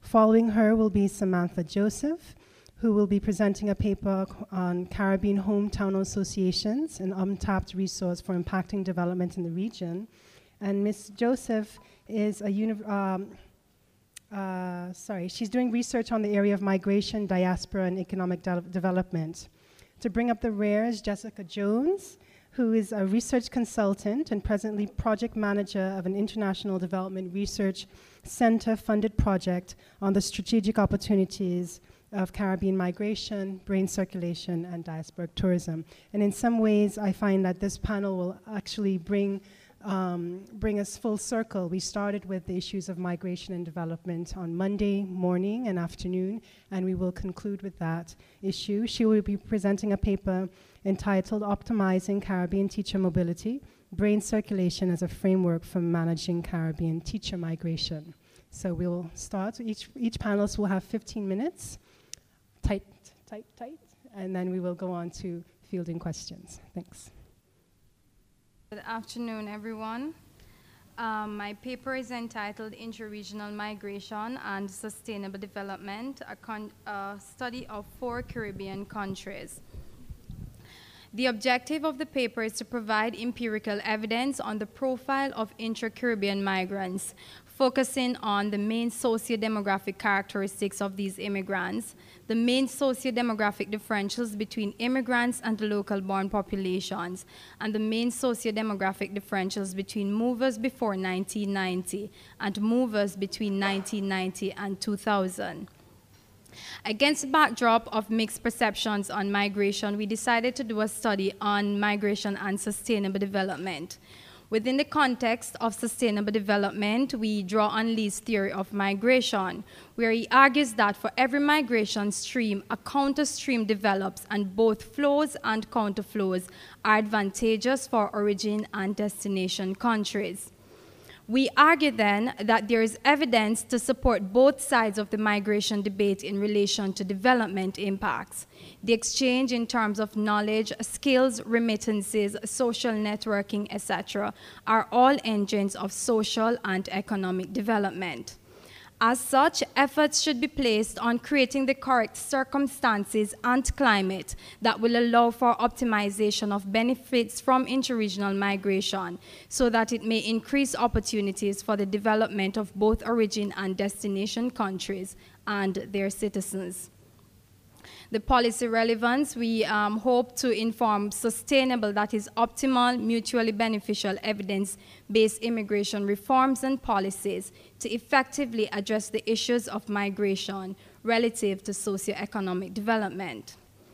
Following her will be Samantha Joseph, who will be presenting a paper on Caribbean hometown associations, an untapped resource for impacting development in the region. And Ms. Joseph is she's doing research on the area of migration, diaspora, and economic development. To bring up the rear is Jessica Jones, who is a research consultant and presently project manager of an international development research center-funded project on the strategic opportunities of Caribbean migration, brain circulation, and diasporic tourism. And in some ways, I find that this panel will actually bring us full circle. We started with the issues of migration and development on Monday morning and afternoon, and we will conclude with that issue. She will be presenting a paper entitled Optimizing Caribbean Teacher Mobility, Brain Circulation as a Framework for Managing Caribbean Teacher Migration. So we'll start. Each panelist will have 15 minutes. Tight, and then we will go on to fielding questions. Thanks. Good afternoon, everyone. My paper is entitled Interregional Migration and Sustainable Development, a study of 4 Caribbean countries. The objective of the paper is to provide empirical evidence on the profile of intra-Caribbean migrants, focusing on the main socio-demographic characteristics of these immigrants, the main socio-demographic differentials between immigrants and the local-born populations, and the main socio-demographic differentials between movers before 1990 and movers between 1990 and 2000. Against the backdrop of mixed perceptions on migration, we decided to do a study on migration and sustainable development. Within the context of sustainable development, we draw on Lee's theory of migration, where he argues that for every migration stream, a counter-stream develops, and both flows and counterflows are advantageous for origin and destination countries. We argue then that there is evidence to support both sides of the migration debate in relation to development impacts. The exchange in terms of knowledge, skills, remittances, social networking, etc., are all engines of social and economic development. As such, efforts should be placed on creating the correct circumstances and climate that will allow for optimization of benefits from interregional migration so that it may increase opportunities for the development of both origin and destination countries and their citizens. The policy relevance, we hope to inform sustainable, that is optimal, mutually beneficial evidence-based immigration reforms and policies to effectively address the issues of migration relative to socioeconomic development.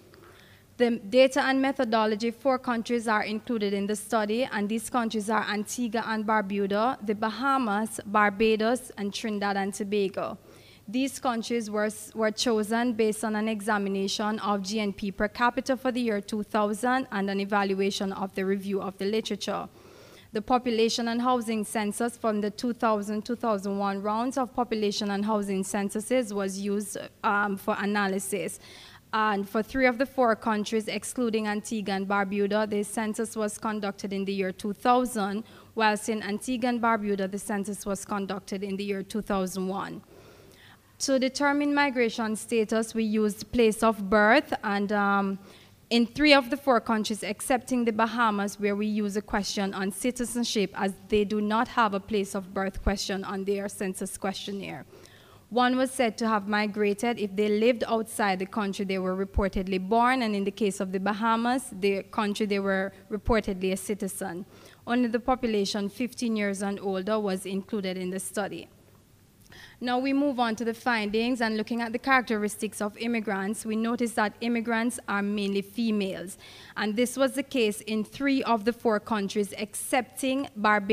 The data and methodology, 4 countries are included in the study, and these countries are Antigua and Barbuda, the Bahamas, Barbados, and Trinidad and Tobago. These countries were chosen based on an examination of GNP per capita for the year 2000 and an evaluation of the review of the literature. The population and housing census from the 2000-2001 rounds of population and housing censuses was used for analysis. And for 3 of the 4 countries, excluding Antigua and Barbuda, the census was conducted in the year 2000, whilst in Antigua and Barbuda, the census was conducted in the year 2001. To determine migration status, we used place of birth, and in 3 of the 4 countries, excepting the Bahamas, where we use a question on citizenship, as they do not have a place of birth question on their census questionnaire. 1 was said to have migrated if they lived outside the country they were reportedly born, and in the case of the Bahamas, the country they were reportedly a citizen. Only the population 15 years and older was included in the study. Now we move on to the findings, and looking at the characteristics of immigrants, we notice that immigrants are mainly females. And this was the case in 3 of the 4 countries, excepting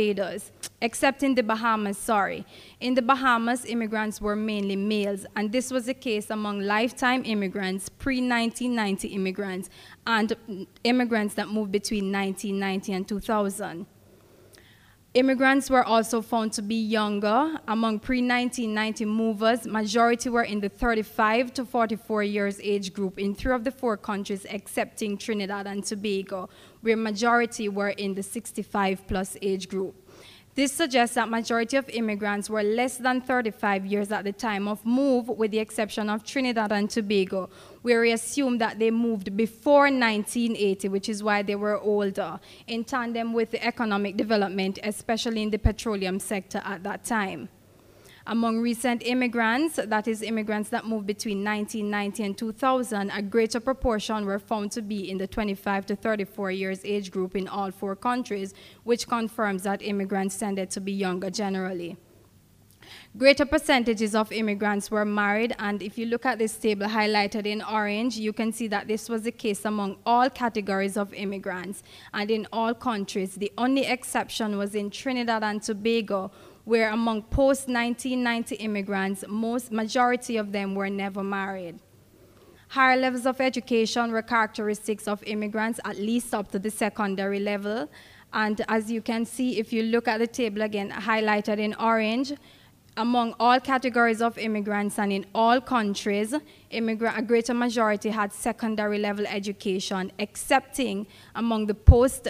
the Bahamas, sorry. In the Bahamas, immigrants were mainly males, and this was the case among lifetime immigrants, pre-1990 immigrants, and immigrants that moved between 1990 and 2000. Immigrants were also found to be younger. Among pre-1990 movers, majority were in the 35 to 44 years age group in 3 of the 4 countries, excepting Trinidad and Tobago, where majority were in the 65 plus age group. This suggests that majority of immigrants were less than 35 years at the time of move, with the exception of Trinidad and Tobago, where we assume that they moved before 1980, which is why they were older, in tandem with the economic development, especially in the petroleum sector at that time. Among recent immigrants, that is immigrants that moved between 1990 and 2000, a greater proportion were found to be in the 25 to 34 years age group in all 4 countries, which confirms that immigrants tended to be younger generally. Greater percentages of immigrants were married, and if you look at this table highlighted in orange, you can see that this was the case among all categories of immigrants and in all countries. The only exception was in Trinidad and Tobago, where among post-1990 immigrants, majority of them were never married. Higher levels of education were characteristics of immigrants, at least up to the secondary level. And as you can see, if you look at the table again, highlighted in orange, among all categories of immigrants and in all countries, a greater majority had secondary level education, excepting among the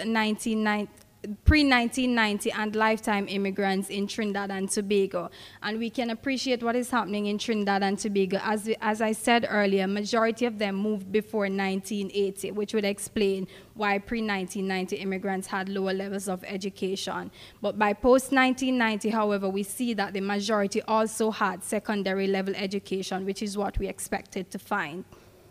pre-1990 and lifetime immigrants in Trinidad and Tobago. And we can appreciate what is happening in Trinidad and Tobago. As I said earlier, majority of them moved before 1980, which would explain why pre-1990 immigrants had lower levels of education. But by post-1990, however, we see that the majority also had secondary level education, which is what we expected to find.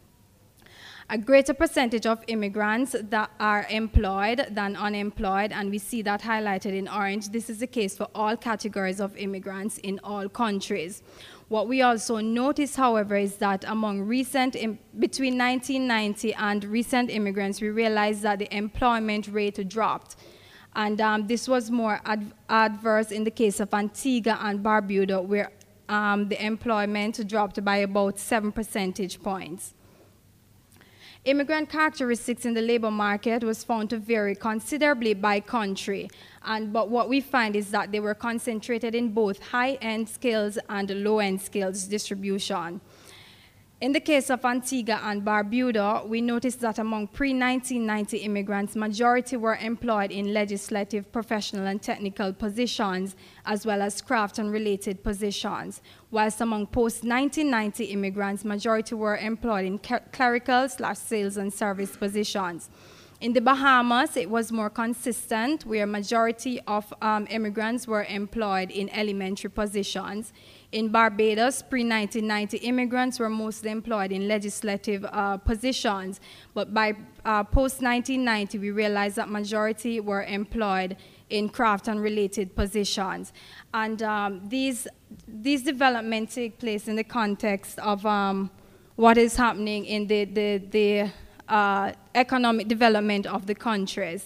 A greater percentage of immigrants that are employed than unemployed, and we see that highlighted in orange. This is the case for all categories of immigrants in all countries. What we also notice, however, is that between 1990 and recent immigrants, we realized that the employment rate dropped. And this was more adverse in the case of Antigua and Barbuda, where the employment dropped by about 7 percentage points. Immigrant characteristics in the labor market was found to vary considerably by country, but what we find is that they were concentrated in both high-end skills and low-end skills distribution. In the case of Antigua and Barbuda, we noticed that among pre-1990 immigrants, majority were employed in legislative, professional, and technical positions, as well as craft and related positions, whilst among post-1990 immigrants, majority were employed in clerical/sales and service positions. In the Bahamas, it was more consistent, where majority of immigrants were employed in elementary positions. In Barbados, pre-1990 immigrants were mostly employed in legislative positions, but by post-1990, we realized that majority were employed in craft and related positions. And these developments take place in the context of what is happening in the economic development of the countries.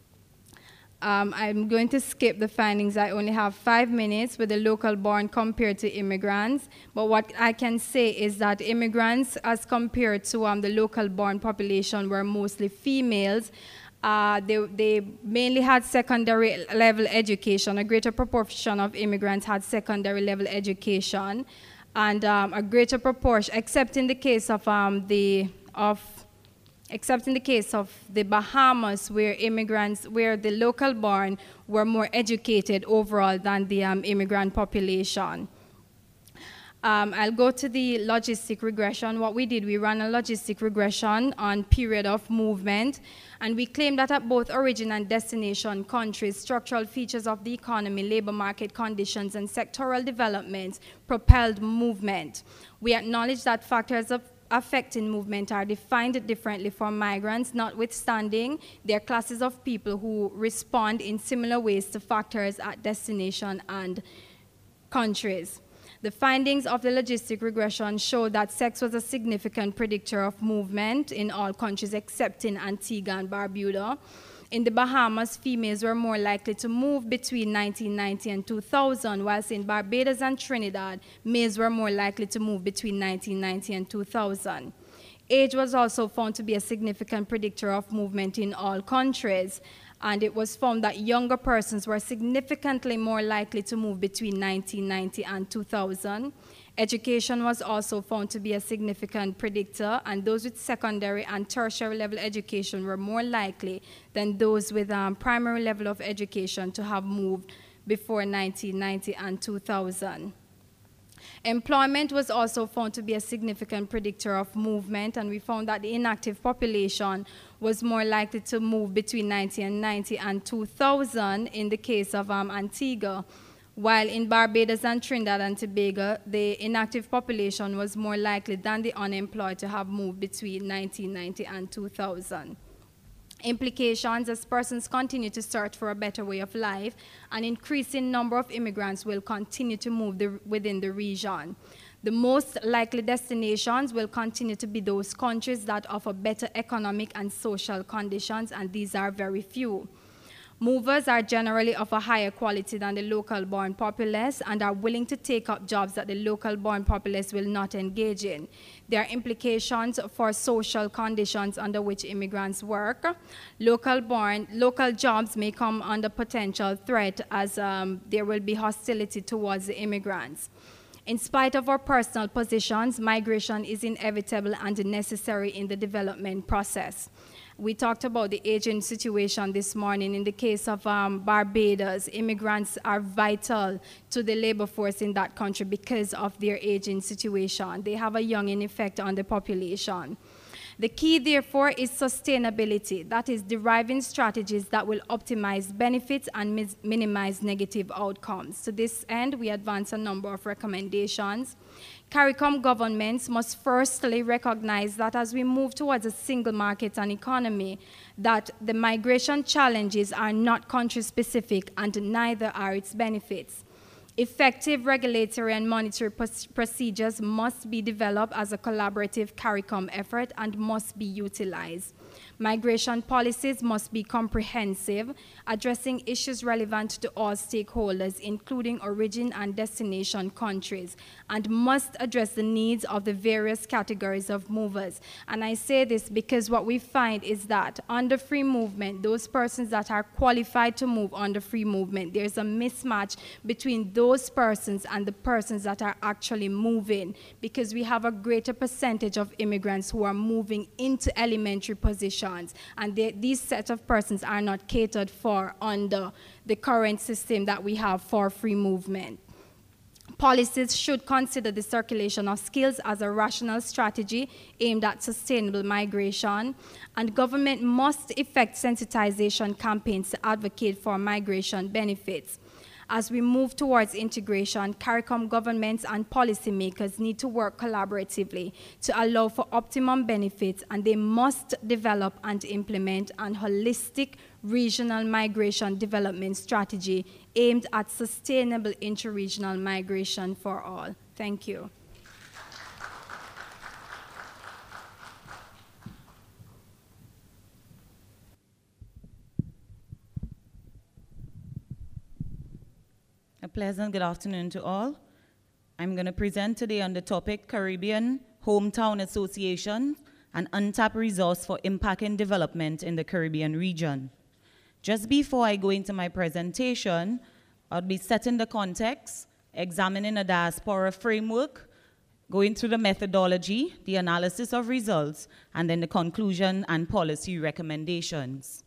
I'm going to skip the findings. I only have 5 minutes with the local born compared to immigrants. But what I can say is that immigrants, as compared to the local born population, were mostly females. They mainly had secondary level education. A greater proportion of immigrants had secondary level education. And a greater proportion, except in the case of the Bahamas, where the local born were more educated overall than the immigrant population. I'll go to the logistic regression. What we did, we ran a logistic regression on period of movement, and we claimed that at both origin and destination countries, structural features of the economy, labor market conditions, and sectoral developments propelled movement. We acknowledge that factors affecting movement are defined differently for migrants, notwithstanding there are classes of people who respond in similar ways to factors at destination and countries. The findings of the logistic regression show that sex was a significant predictor of movement in all countries except in Antigua and Barbuda. In the Bahamas, females were more likely to move between 1990 and 2000, whilst in Barbados and Trinidad, males were more likely to move between 1990 and 2000. Age was also found to be a significant predictor of movement in all countries, and it was found that younger persons were significantly more likely to move between 1990 and 2000. Education was also found to be a significant predictor, and those with secondary and tertiary level education were more likely than those with primary level of education to have moved before 1990 and 2000. Employment was also found to be a significant predictor of movement, and we found that the inactive population was more likely to move between 1990 and 2000 in the case of Antigua, while in Barbados and Trinidad and Tobago, the inactive population was more likely than the unemployed to have moved between 1990 and 2000. Implications: as persons continue to search for a better way of life, an increasing number of immigrants will continue to move within the region. The most likely destinations will continue to be those countries that offer better economic and social conditions, and these are very few. Movers are generally of a higher quality than the local-born populace and are willing to take up jobs that the local-born populace will not engage in. There are implications for social conditions under which immigrants work. Local jobs may come under potential threat as there will be hostility towards the immigrants. In spite of our personal positions, migration is inevitable and necessary in the development process. We talked about the aging situation this morning. In the case of Barbados, immigrants are vital to the labor force in that country because of their aging situation. They have a younging effect on the population. The key, therefore, is sustainability. That is, deriving strategies that will optimize benefits and minimize negative outcomes. To this end, we advance a number of recommendations. CARICOM governments must firstly recognize that as we move towards a single market and economy, that the migration challenges are not country-specific and neither are its benefits. Effective regulatory and monetary procedures must be developed as a collaborative CARICOM effort and must be utilized. Migration policies must be comprehensive, addressing issues relevant to all stakeholders, including origin and destination countries, and must address the needs of the various categories of movers. And I say this because what we find is that under free movement, those persons that are qualified to move under free movement, there's a mismatch between those persons and the persons that are actually moving, because we have a greater percentage of immigrants who are moving into elementary positions, and these set of persons are not catered for under the current system that we have for free movement. Policies should consider the circulation of skills as a rational strategy aimed at sustainable migration, and government must effect sensitization campaigns to advocate for migration benefits. As we move towards integration, CARICOM governments and policymakers need to work collaboratively to allow for optimum benefits, and they must develop and implement an holistic regional migration development strategy aimed at sustainable interregional migration for all. Thank you. A pleasant good afternoon to all. I'm going to present today on the topic Caribbean Hometown Association, an untapped resource for impacting development in the Caribbean region. Just before I go into my presentation, I'll be setting the context, examining a diaspora framework, going through the methodology, the analysis of results, and then the conclusion and policy recommendations.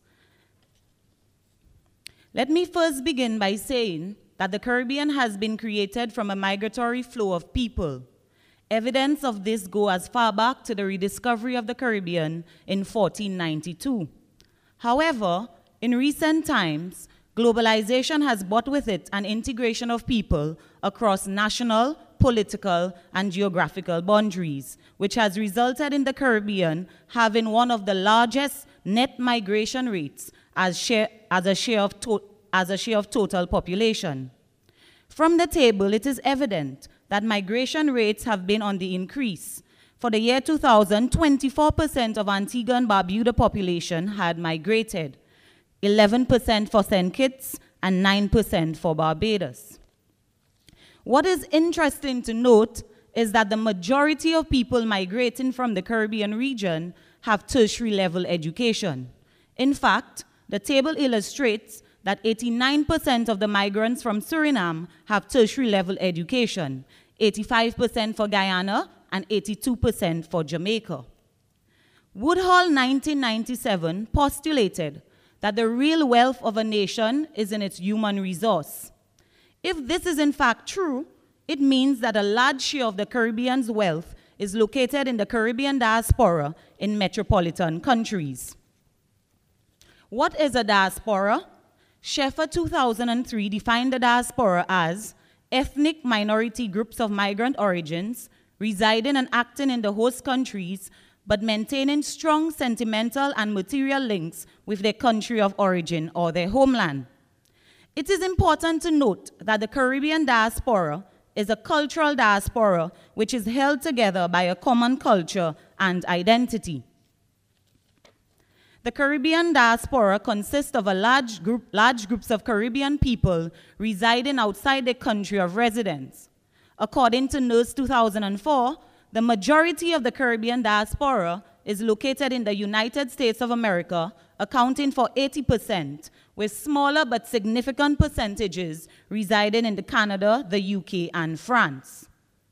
Let me first begin by saying that the Caribbean has been created from a migratory flow of people. Evidence of this go as far back to the rediscovery of the Caribbean in 1492. However, in recent times, globalization has brought with it an integration of people across national, political, and geographical boundaries, which has resulted in the Caribbean having one of the largest net migration rates as a share of total population. From the table, it is evident that migration rates have been on the increase. For the year 2000, 24% of Antigua and Barbuda population had migrated, 11% for St. Kitts, and 9% for Barbados. What is interesting to note is that the majority of people migrating from the Caribbean region have tertiary level education. In fact, the table illustrates that 89% of the migrants from Suriname have tertiary level education, 85% for Guyana, and 82% for Jamaica. Woodhull 1997 postulated that the real wealth of a nation is in its human resource. If this is in fact true, it means that a large share of the Caribbean's wealth is located in the Caribbean diaspora in metropolitan countries. What is a diaspora? Sheffer 2003 defined the diaspora as ethnic minority groups of migrant origins residing and acting in the host countries but maintaining strong sentimental and material links with their country of origin or their homeland. It is important to note that the Caribbean diaspora is a cultural diaspora which is held together by a common culture and identity. The Caribbean diaspora consists of large groups of Caribbean people residing outside their country of residence. According to NERS 2004, the majority of the Caribbean diaspora is located in the United States of America, accounting for 80%, with smaller but significant percentages residing in Canada, the UK, and France.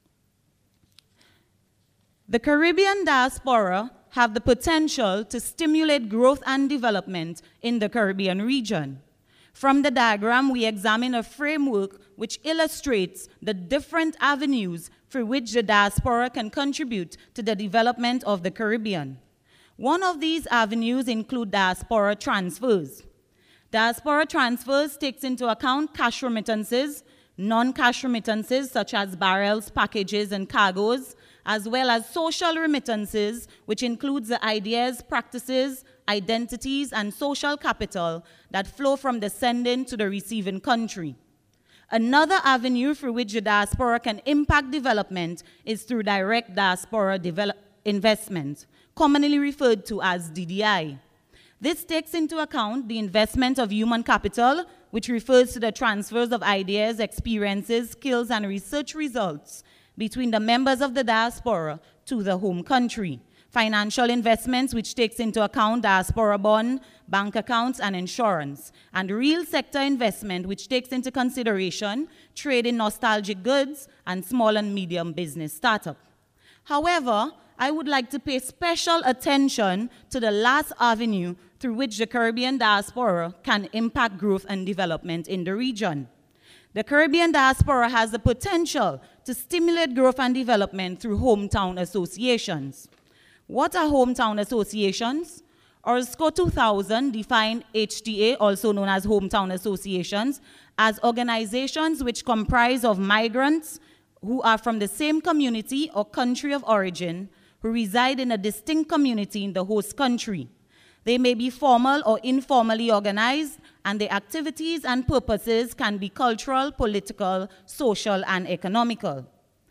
The Caribbean diaspora have the potential to stimulate growth and development in the Caribbean region. From the diagram, we examine a framework which illustrates the different avenues through which the diaspora can contribute to the development of the Caribbean. One of these avenues include diaspora transfers. Diaspora transfers takes into account cash remittances, non-cash remittances such as barrels, packages, and cargoes, as well as social remittances, which includes the ideas, practices, identities, and social capital that flow from the sending to the receiving country. Another avenue through which the diaspora can impact development is through direct diaspora investment, commonly referred to as DDI. This takes into account the investment of human capital, which refers to the transfers of ideas, experiences, skills, and research results between the members of the diaspora to the home country. Financial investments, which takes into account diaspora bond, bank accounts, and insurance. And real sector investment, which takes into consideration trade in nostalgic goods and small and medium business startup. However, I would like to pay special attention to the last avenue through which the Caribbean diaspora can impact growth and development in the region. The Caribbean diaspora has the potential to stimulate growth and development through hometown associations. What are hometown associations? ORSCO 2000 defined HTA, also known as hometown associations, as organizations which comprise of migrants who are from the same community or country of origin who reside in a distinct community in the host country. They may be formal or informally organized, and their activities and purposes can be cultural, political, social, and economical.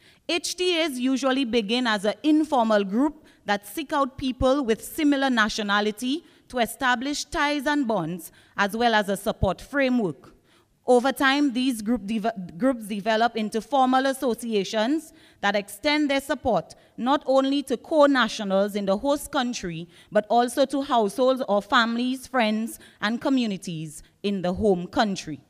HTAs usually begin as an informal group that seek out people with similar nationality to establish ties and bonds, as well as a support framework. Over time, these groups develop into formal associations that extend their support not only to co-nationals in the host country, but also to households or families, friends, and communities in the home country.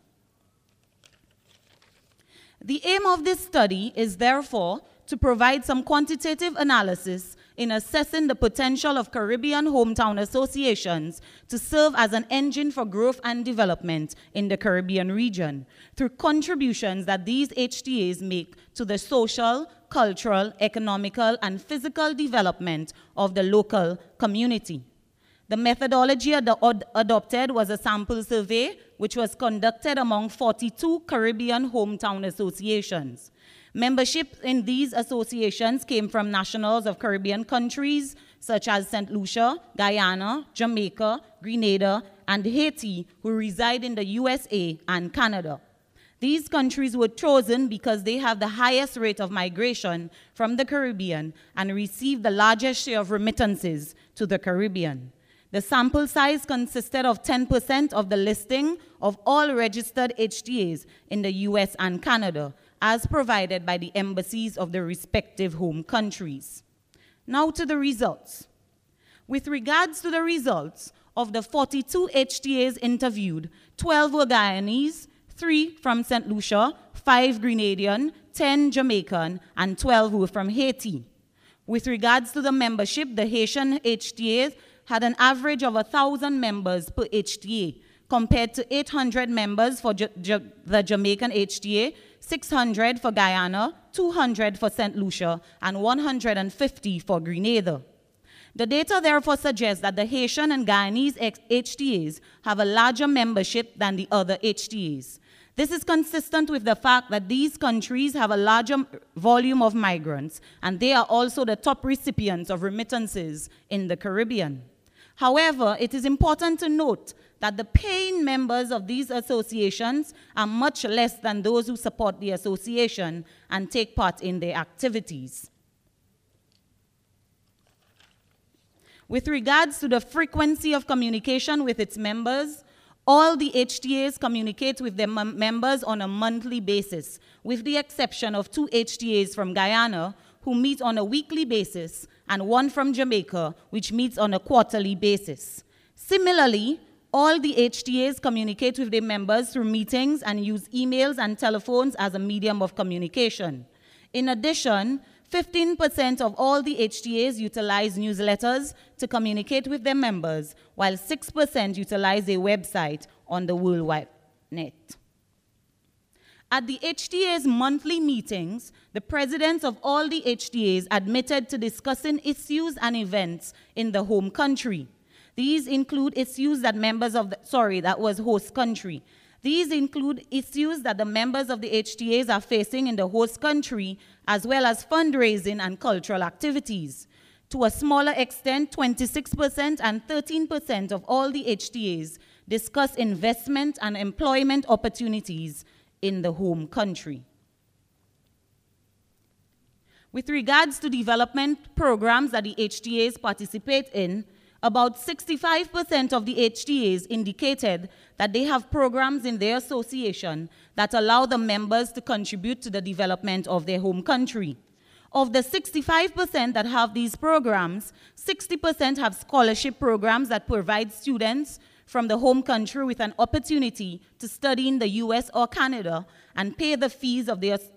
The aim of this study is therefore to provide some quantitative analysis in assessing the potential of Caribbean hometown associations to serve as an engine for growth and development in the Caribbean region through contributions that these HTAs make to the social, cultural, economical, and physical development of the local community. The methodology adopted was a sample survey which was conducted among 42 Caribbean hometown associations. Membership in these associations came from nationals of Caribbean countries such as St. Lucia, Guyana, Jamaica, Grenada, and Haiti, who reside in the USA and Canada. These countries were chosen because they have the highest rate of migration from the Caribbean and receive the largest share of remittances to the Caribbean. The sample size consisted of 10% of the listing of all registered HTAs in the US and Canada, as provided by the embassies of the respective home countries. Now to the results. With regards to the results, of the 42 HTAs interviewed, 12 were Guyanese, 3 from St. Lucia, 5 Grenadian, 10 Jamaican, and 12 were from Haiti. With regards to the membership, the Haitian HTAs had an average of 1,000 members per HTA, compared to 800 members for the Jamaican HTA, 600 for Guyana, 200 for St. Lucia, and 150 for Grenada. The data therefore suggests that the Haitian and Guyanese HTAs have a larger membership than the other HTAs. This is consistent with the fact that these countries have a larger volume of migrants, and they are also the top recipients of remittances in the Caribbean. However, it is important to note that the paying members of these associations are much less than those who support the association and take part in their activities. With regards to the frequency of communication with its members, all the HTAs communicate with their members on a monthly basis, with the exception of 2 HTAs from Guyana, who meet on a weekly basis, and 1 from Jamaica, which meets on a quarterly basis. Similarly, all the HTAs communicate with their members through meetings and use emails and telephones as a medium of communication. In addition, 15% of all the HTAs utilize newsletters to communicate with their members, while 6% utilize a website on the World Wide Net. At the HTA's monthly meetings, the presidents of all the HTAs admitted to discussing issues and events in the home country. These include issues that that was host country. These include issues that the members of the HTAs are facing in the host country, as well as fundraising and cultural activities. To a smaller extent, 26% and 13% of all the HTAs discuss investment and employment opportunities in the home country. With regards to development programs that the HTAs participate in, about 65% of the HTAs indicated that they have programs in their association that allow the members to contribute to the development of their home country. Of the 65% that have these programs, 60% have scholarship programs that provide students from the home country with an opportunity to study in the US or Canada and pay the fees of their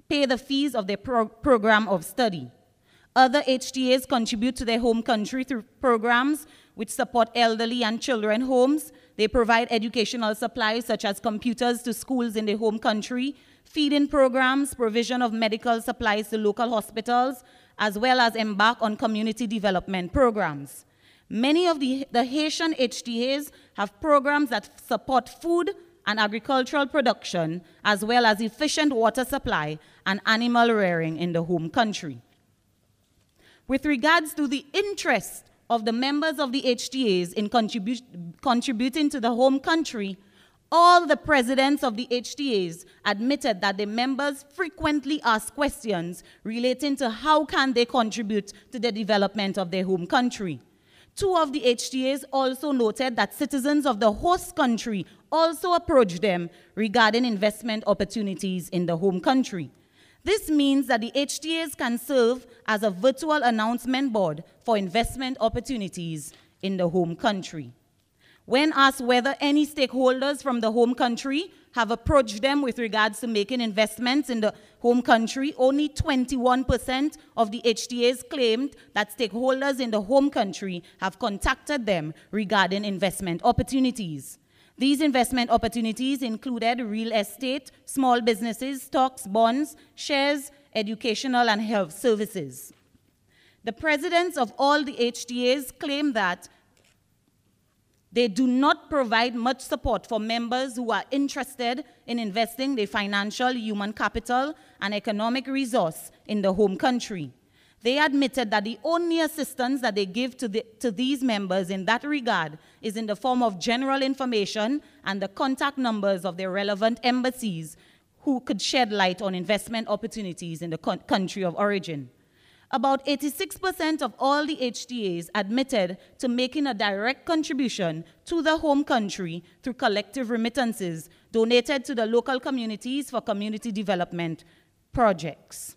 program of study. Other HTAs contribute to their home country through programs which support elderly and children homes. They provide educational supplies such as computers to schools in their home country, feeding programs, provision of medical supplies to local hospitals, as well as embark on community development programs. Many of the Haitian HTAs have programs that support food and agricultural production, as well as efficient water supply and animal rearing in the home country. With regards to the interest of the members of the HTAs in contributing to the home country, all the presidents of the HTAs admitted that the members frequently ask questions relating to how can they contribute to the development of their home country. 2 of the HTAs also noted that citizens of the host country also approached them regarding investment opportunities in the home country. This means that the HTAs can serve as a virtual announcement board for investment opportunities in the home country. When asked whether any stakeholders from the home country have approached them with regards to making investments in the home country, only 21% of the HTAs claimed that stakeholders in the home country have contacted them regarding investment opportunities. These investment opportunities included real estate, small businesses, stocks, bonds, shares, educational and health services. The presidents of all the HTAs claim that they do not provide much support for members who are interested in investing their financial, human capital, and economic resource in the home country. They admitted that the only assistance that they give to these members in that regard is in the form of general information and the contact numbers of their relevant embassies who could shed light on investment opportunities in the country of origin. About 86% of all the HTAs admitted to making a direct contribution to the home country through collective remittances donated to the local communities for community development projects.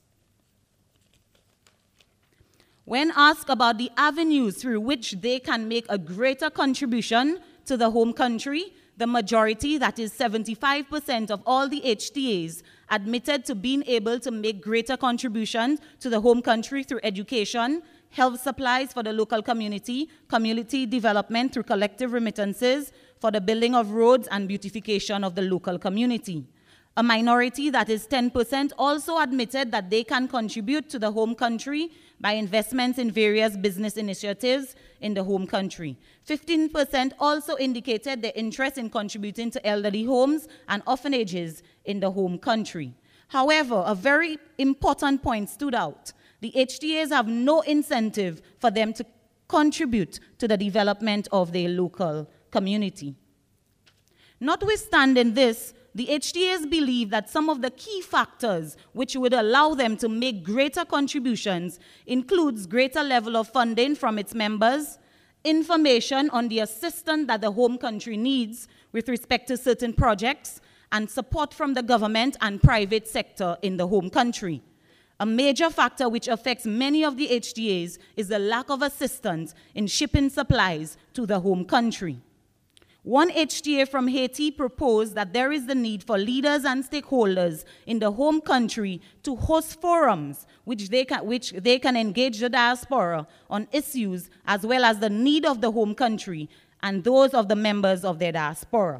When asked about the avenues through which they can make a greater contribution to the home country, the majority, that is 75% of all the HTAs, admitted to being able to make greater contributions to the home country through education, health supplies for the local community, community development through collective remittances, for the building of roads and beautification of the local community. A minority, that is 10%, also admitted that they can contribute to the home country by investments in various business initiatives in the home country. 15% also indicated their interest in contributing to elderly homes and orphanages in the home country. However, a very important point stood out. The HTAs have no incentive for them to contribute to the development of their local community. Notwithstanding this, the HTAs believe that some of the key factors which would allow them to make greater contributions includes greater level of funding from its members, information on the assistance that the home country needs with respect to certain projects, and support from the government and private sector in the home country. A major factor which affects many of the HTAs is the lack of assistance in shipping supplies to the home country. One HTA from Haiti proposed that there is the need for leaders and stakeholders in the home country to host forums which they can engage the diaspora on issues as well as the need of the home country and those of the members of their diaspora.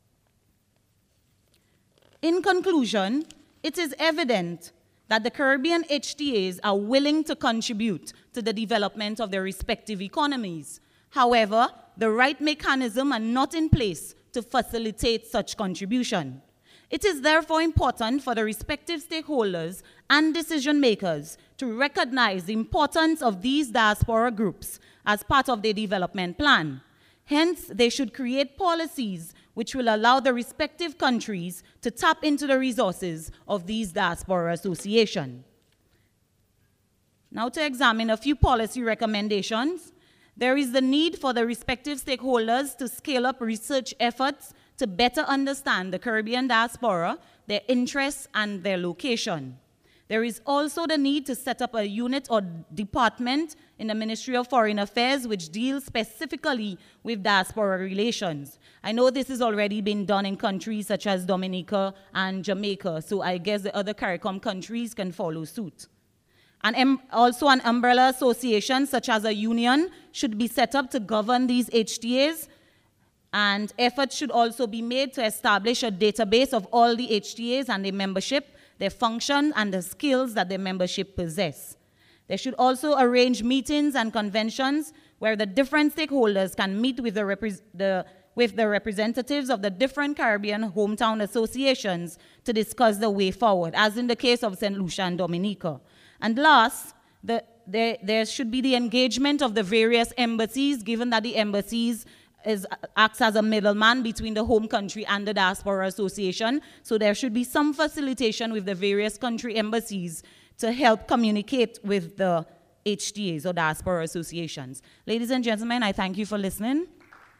In conclusion, it is evident that the Caribbean HTAs are willing to contribute to the development of their respective economies. However, the right mechanisms are not in place to facilitate such contribution. It is therefore important for the respective stakeholders and decision makers to recognize the importance of these diaspora groups as part of their development plan. Hence, they should create policies which will allow the respective countries to tap into the resources of these diaspora associations. Now to examine a few policy recommendations. There is the need for the respective stakeholders to scale up research efforts to better understand the Caribbean diaspora, their interests, and their location. There is also the need to set up a unit or department in the Ministry of Foreign Affairs which deals specifically with diaspora relations. I know this has already been done in countries such as Dominica and Jamaica, so I guess the other CARICOM countries can follow suit. And also an umbrella association such as a union should be set up to govern these HTAs, and efforts should also be made to establish a database of all the HTAs and their membership, their function, and the skills that their membership possess. They should also arrange meetings and conventions where the different stakeholders can meet with the representatives of the different Caribbean hometown associations to discuss the way forward, as in the case of St. Lucia and Dominica. And last, there should be the engagement of the various embassies, given that the embassies acts as a middleman between the home country and the diaspora association. So there should be some facilitation with the various country embassies to help communicate with the HTAs or diaspora associations. Ladies and gentlemen, I thank you for listening.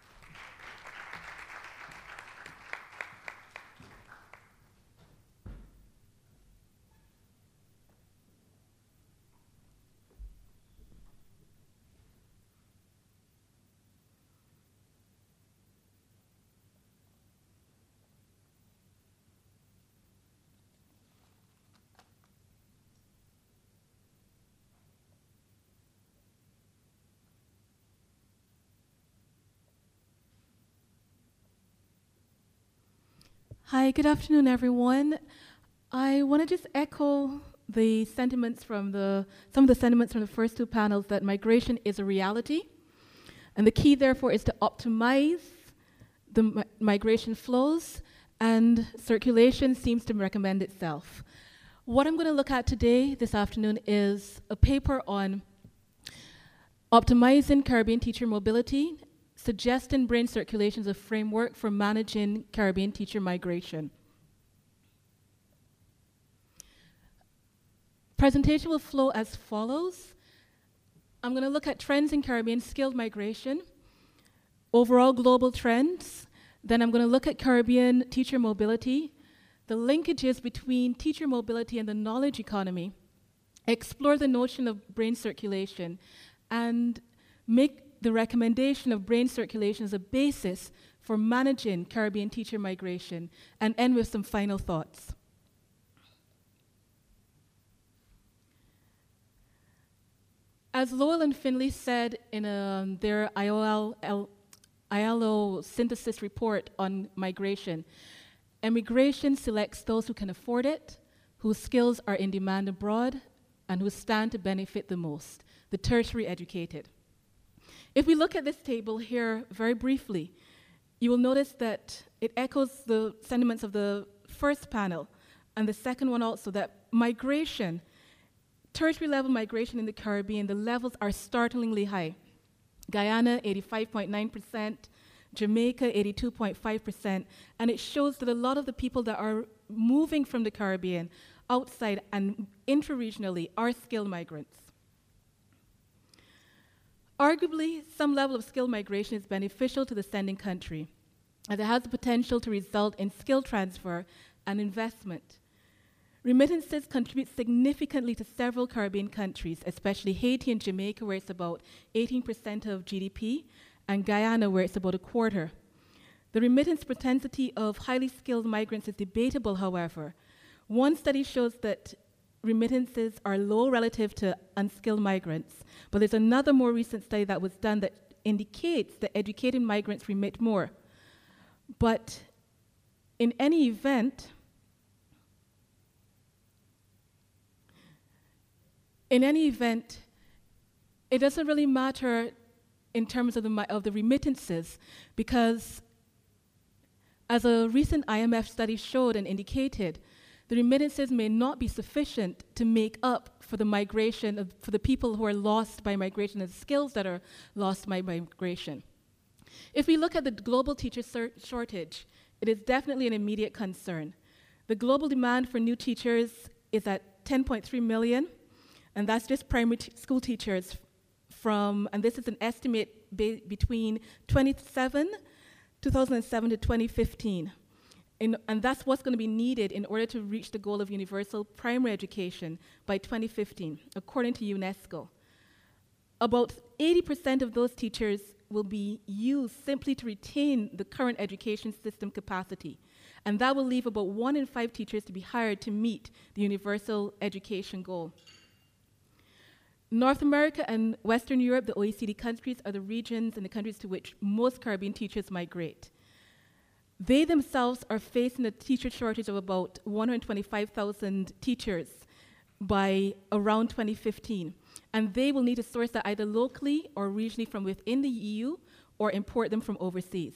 Hi, good afternoon, everyone. I want to just echo the sentiments from some of the sentiments from the first two panels that migration is a reality, and the key, therefore, is to optimize the migration flows, and circulation seems to recommend itself. What I'm going to look at today, this afternoon, is a paper on optimizing Caribbean teacher mobility, suggesting brain circulation as a framework for managing Caribbean teacher migration. Presentation will flow as follows. I'm going to look at trends in Caribbean skilled migration, overall global trends. Then I'm going to look at Caribbean teacher mobility, the linkages between teacher mobility and the knowledge economy, explore the notion of brain circulation, and make the recommendation of brain circulation as a basis for managing Caribbean teacher migration, and end with some final thoughts. As Lowell and Finley said in their ILO synthesis report on migration, immigration selects those who can afford it, whose skills are in demand abroad, and who stand to benefit the most, the tertiary educated. If we look at this table here very briefly, you will notice that it echoes the sentiments of the first panel and the second one also, that migration, tertiary level migration in the Caribbean, the levels are startlingly high. Guyana, 85.9%, Jamaica, 82.5%, and it shows that a lot of the people that are moving from the Caribbean outside and intra-regionally are skilled migrants. Arguably, some level of skilled migration is beneficial to the sending country, as it has the potential to result in skill transfer and investment. Remittances contribute significantly to several Caribbean countries, especially Haiti and Jamaica, where it's about 18% of GDP, and Guyana, where it's about a quarter. The remittance propensity of highly skilled migrants is debatable, however. One study shows that remittances are low relative to unskilled migrants, but there's another more recent study that was done that indicates that educated migrants remit more. But in any event, it doesn't really matter in terms of the remittances, because as a recent IMF study showed and indicated, the remittances may not be sufficient to make up for the migration, for the people who are lost by migration and the skills that are lost by migration. If we look at the global teacher shortage, it is definitely an immediate concern. The global demand for new teachers is at 10.3 million, and that's just primary school teachers and this is an estimate between 2007 to 2015. And that's what's going to be needed in order to reach the goal of universal primary education by 2015, according to UNESCO. About 80% of those teachers will be used simply to retain the current education system capacity. And that will leave about 1 in 5 teachers to be hired to meet the universal education goal. North America and Western Europe, the OECD countries, are the regions and the countries to which most Caribbean teachers migrate. They themselves are facing a teacher shortage of about 125,000 teachers by around 2015. And they will need to source that either locally or regionally from within the EU or import them from overseas.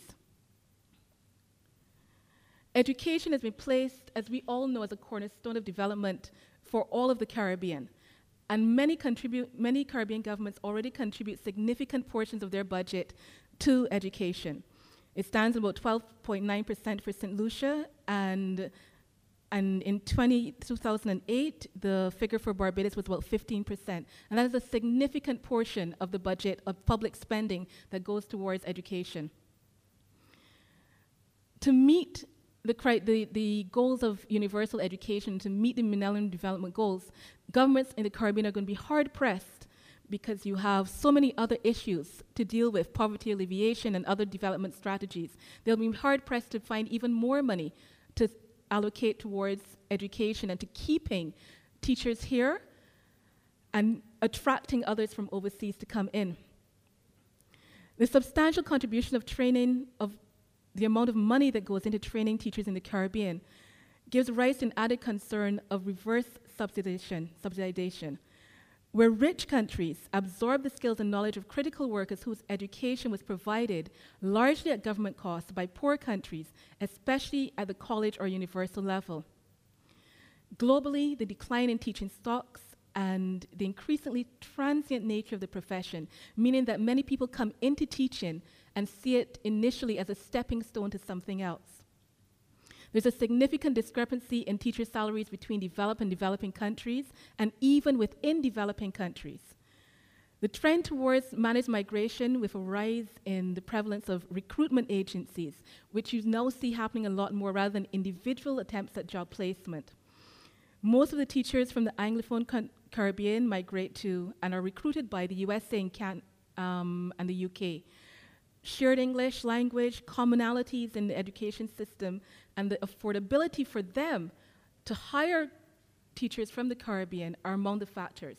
Education has been placed, as we all know, as a cornerstone of development for all of the Caribbean. And many Caribbean governments already contribute significant portions of their budget to education. It stands at about 12.9% for St. Lucia, and in 2008, the figure for Barbados was about 15%. And that is a significant portion of the budget of public spending that goes towards education. To meet the goals of universal education, to meet the Millennium Development Goals, governments in the Caribbean are going to be hard-pressed because you have so many other issues to deal with, poverty alleviation and other development strategies. They'll be hard-pressed to find even more money to allocate towards education and to keeping teachers here and attracting others from overseas to come in. The substantial contribution of training, of the amount of money that goes into training teachers in the Caribbean, gives rise to an added concern of reverse subsidization, where rich countries absorb the skills and knowledge of critical workers whose education was provided largely at government costs by poor countries, especially at the college or universal level. Globally, the decline in teaching stocks and the increasingly transient nature of the profession, meaning that many people come into teaching and see it initially as a stepping stone to something else. There's a significant discrepancy in teacher salaries between developed and developing countries, and even within developing countries. The trend towards managed migration, with a rise in the prevalence of recruitment agencies, which you now see happening a lot more rather than individual attempts at job placement. Most of the teachers from the Anglophone Caribbean migrate to and are recruited by the USA and the UK. shared English language, commonalities in the education system, and the affordability for them to hire teachers from the Caribbean are among the factors.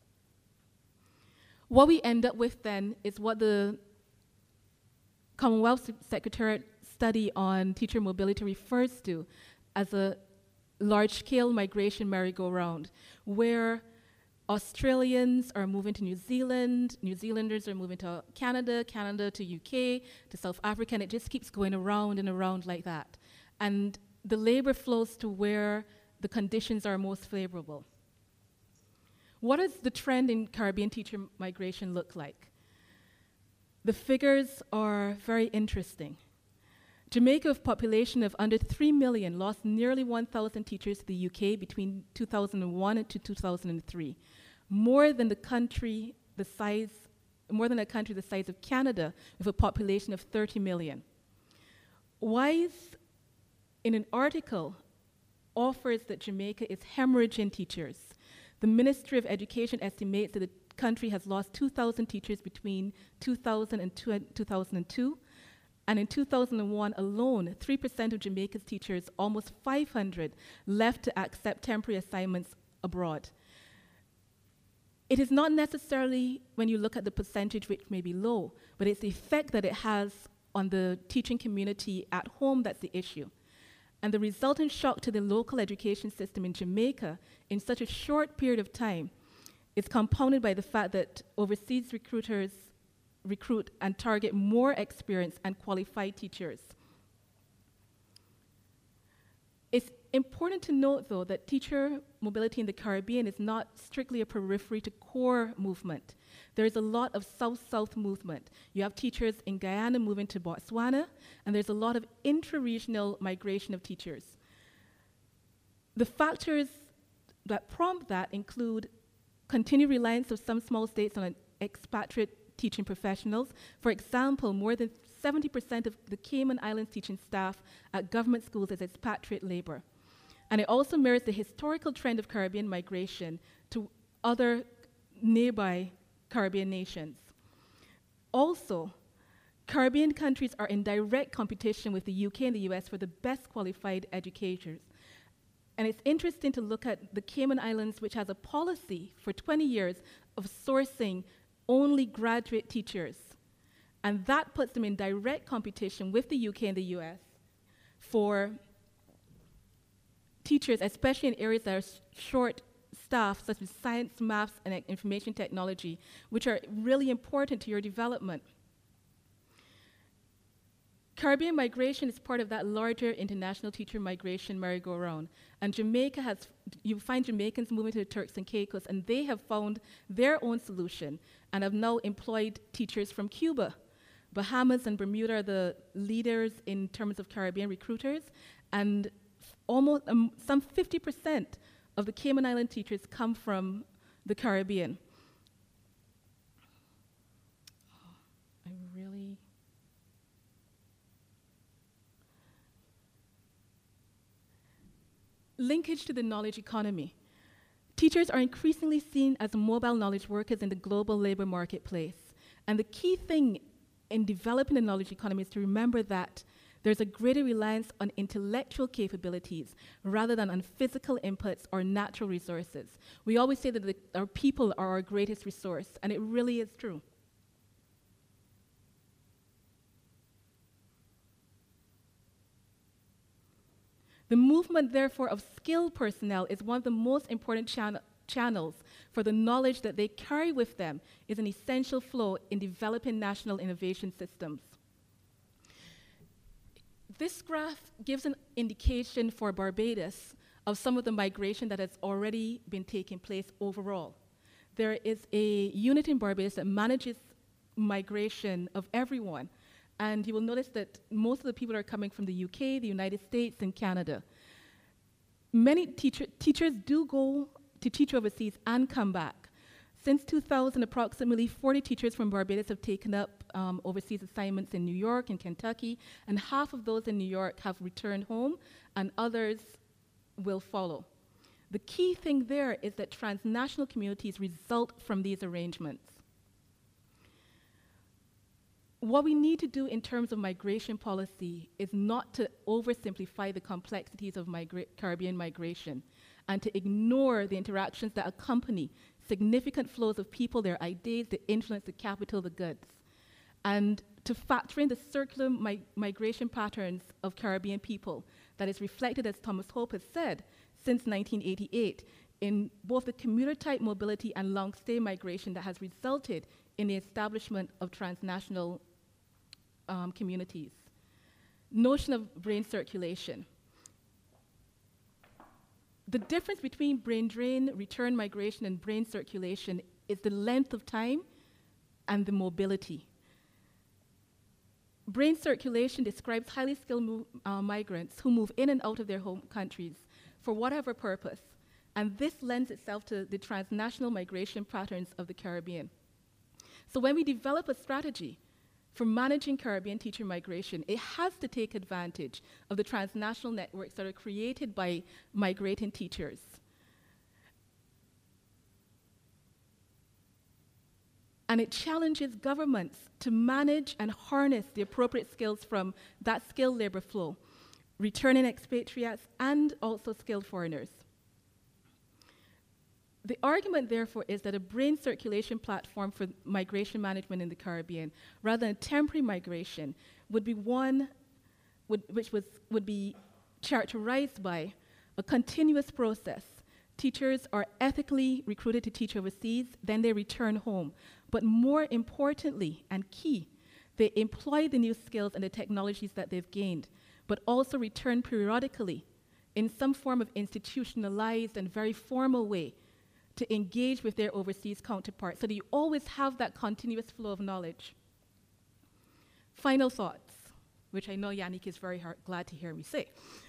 What we end up with then is what the Commonwealth Secretariat study on teacher mobility refers to as a large-scale migration merry-go-round, where Australians are moving to New Zealand, New Zealanders are moving to Canada, Canada to UK, to South Africa, and it just keeps going around and around like that. And the labor flows to where the conditions are most favorable. What does the trend in Caribbean teacher migration look like? The figures are very interesting. Jamaica, with a population of under 3 million, lost nearly 1,000 teachers to the UK between 2001 and 2003, more than a country the size of Canada, with a population of 30 million. WISE, in an article, offers that Jamaica is hemorrhaging teachers. The Ministry of Education estimates that the country has lost 2,000 teachers between 2000 and 2002. And in 2001 alone, 3% of Jamaica's teachers, almost 500, left to accept temporary assignments abroad. It is not necessarily, when you look at the percentage, which may be low, but it's the effect that it has on the teaching community at home that's the issue. And the resultant shock to the local education system in Jamaica in such a short period of time is compounded by the fact that overseas recruiters recruit and target more experienced and qualified teachers. It's important to note, though, that teacher mobility in the Caribbean is not strictly a periphery to core movement. There is a lot of south-south movement. You have teachers in Guyana moving to Botswana, and there's a lot of intra-regional migration of teachers. The factors that prompt that include continued reliance of some small states on expatriate teaching professionals. For example, more than 70% of the Cayman Islands teaching staff at government schools is expatriate labor. And it also mirrors the historical trend of Caribbean migration to other nearby Caribbean nations. Also, Caribbean countries are in direct competition with the UK and the US for the best qualified educators. And it's interesting to look at the Cayman Islands, which has a policy for 20 years of sourcing only graduate teachers. And that puts them in direct competition with the UK and the US for teachers, especially in areas that are short staffed, such as science, maths, and information technology, which are really important to your development. Caribbean migration is part of that larger international teacher migration merry-go-round. And Jamaica has, you find Jamaicans moving to the Turks and Caicos, and they have found their own solution and have now employed teachers from Cuba. Bahamas and Bermuda are the leaders in terms of Caribbean recruiters, and almost some 50% of the Cayman Island teachers come from the Caribbean. Linkage to the knowledge economy. Teachers are increasingly seen as mobile knowledge workers in the global labor marketplace. And the key thing in developing the knowledge economy is to remember that there's a greater reliance on intellectual capabilities rather than on physical inputs or natural resources. We always say that our people are our greatest resource, and it really is true. The movement, therefore, of skilled personnel is one of the most important channels for the knowledge that they carry with them is an essential flow in developing national innovation systems. This graph gives an indication for Barbados of some of the migration that has already been taking place overall. There is a unit in Barbados that manages migration of everyone. And you will notice that most of the people are coming from the UK, the United States, and Canada. Many teachers do go to teach overseas and come back. Since 2000, approximately 40 teachers from Barbados have taken up overseas assignments in New York and Kentucky, and half of those in New York have returned home, and others will follow. The key thing there is that transnational communities result from these arrangements. what we need to do in terms of migration policy is not to oversimplify the complexities of Caribbean migration and to ignore the interactions that accompany significant flows of people, their ideas, the influence, the capital, the goods, and to factor in the circular migration patterns of Caribbean people that is reflected, as Thomas Hope has said, since 1988 in both the commuter-type mobility and long-stay migration that has resulted in the establishment of transnational communities. Notion of brain circulation. The difference between brain drain, return migration, and brain circulation is the length of time and the mobility. Brain circulation describes highly skilled migrants who move in and out of their home countries for whatever purpose, and this lends itself to the transnational migration patterns of the Caribbean. So when we develop a strategy for managing Caribbean teacher migration, it has to take advantage of the transnational networks that are created by migrating teachers. And it challenges governments to manage and harness the appropriate skills from that skilled labor flow, returning expatriates and also skilled foreigners. The argument, therefore, is that a brain circulation platform for migration management in the Caribbean, rather than temporary migration, would be one which would be characterized by a continuous process. Teachers are ethically recruited to teach overseas, then they return home. But more importantly and key, they employ the new skills and the technologies that they've gained, but also return periodically in some form of institutionalized and very formal way to engage with their overseas counterparts, so that you always have that continuous flow of knowledge. Final thoughts, which I know Yannick is very glad to hear me say.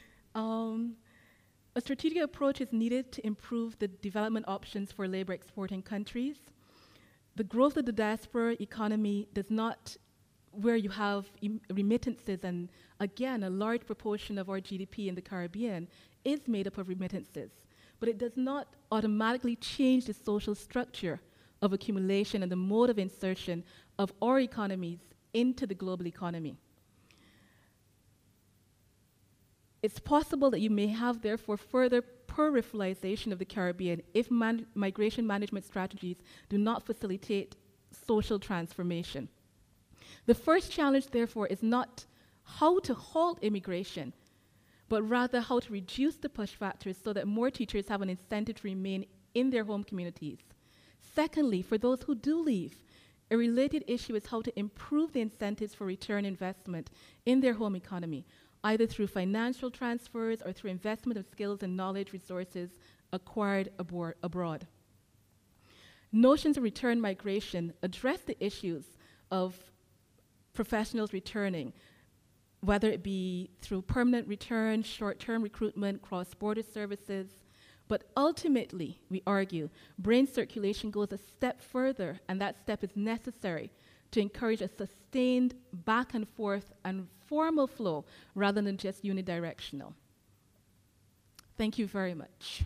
A strategic approach is needed to improve the development options for labor exporting countries. The growth of the diaspora economy does not, where you have remittances, and again, a large proportion of our GDP in the Caribbean is made up of remittances, but it does not automatically change the social structure of accumulation and the mode of insertion of our economies into the global economy. It's possible that you may have, therefore, further peripheralization of the Caribbean if migration management strategies do not facilitate social transformation. The first challenge, therefore, is not how to halt immigration, but rather how to reduce the push factors so that more teachers have an incentive to remain in their home communities. Secondly, for those who do leave, a related issue is how to improve the incentives for return investment in their home economy, either through financial transfers or through investment of skills and knowledge resources acquired abroad. Notions of return migration address the issues of professionals returning, whether it be through permanent return, short-term recruitment, cross-border services. But ultimately, we argue, brain circulation goes a step further, and that step is necessary to encourage a sustained back and forth and formal flow rather than just unidirectional. Thank you very much.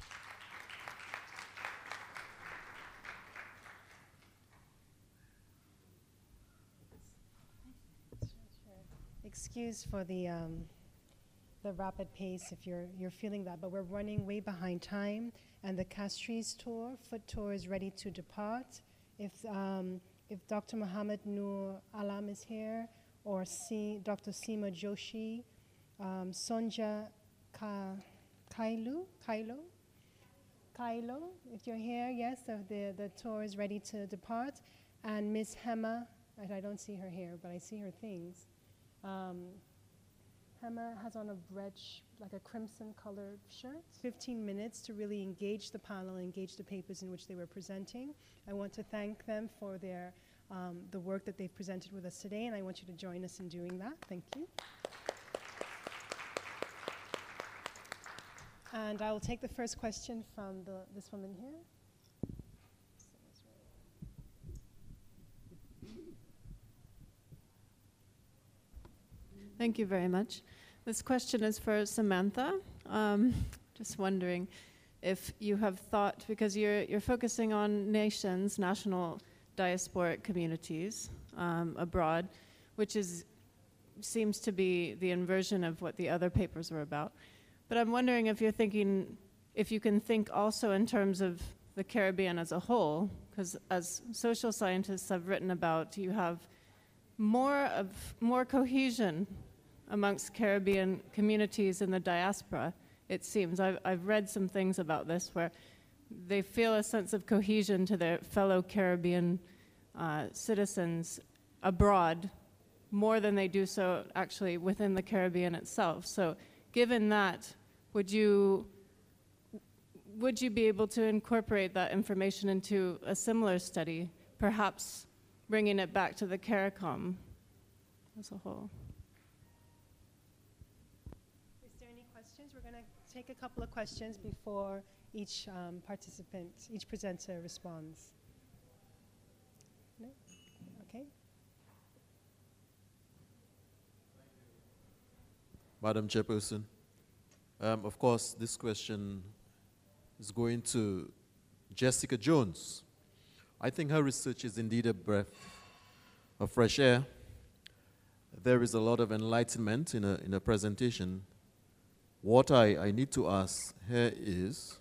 Excuse for the rapid pace if you're feeling that, but we're running way behind time, and the Castries tour, foot tour, is ready to depart. If Dr. Muhammad Noor Alam is here, or Dr. Seema Joshi, Sonja Kailo, if you're here, yes, the tour is ready to depart. And Miss Hema, I don't see her here, but I see her things. Hema has on a red, like a crimson colored shirt. 15 minutes to really engage the panel, engage the papers in which they were presenting. I want to thank them for their the work that they've presented with us today, and I want you to join us in doing that. Thank you. And I will take the first question from this woman here. Thank you very much. This question is for Samantha. Just wondering if you have thought, because you're focusing on nations, national diasporic communities abroad, which seems to be the inversion of what the other papers were about. But I'm wondering if you can think also in terms of the Caribbean as a whole, because as social scientists have written about, you have more cohesion amongst Caribbean communities in the diaspora, it seems. I've read some things about this where they feel a sense of cohesion to their fellow Caribbean citizens abroad more than they do so actually within the Caribbean itself. So given that, would you be able to incorporate that information into a similar study, perhaps bringing it back to the CARICOM as a whole? Is there any questions? We're going to take a couple of questions before each participant, each presenter responds. No? Okay. Madam Chairperson, of course, this question is going to Jessica Jones. I think her research is indeed a breath of fresh air. There is a lot of enlightenment in a presentation. What I need to ask here is,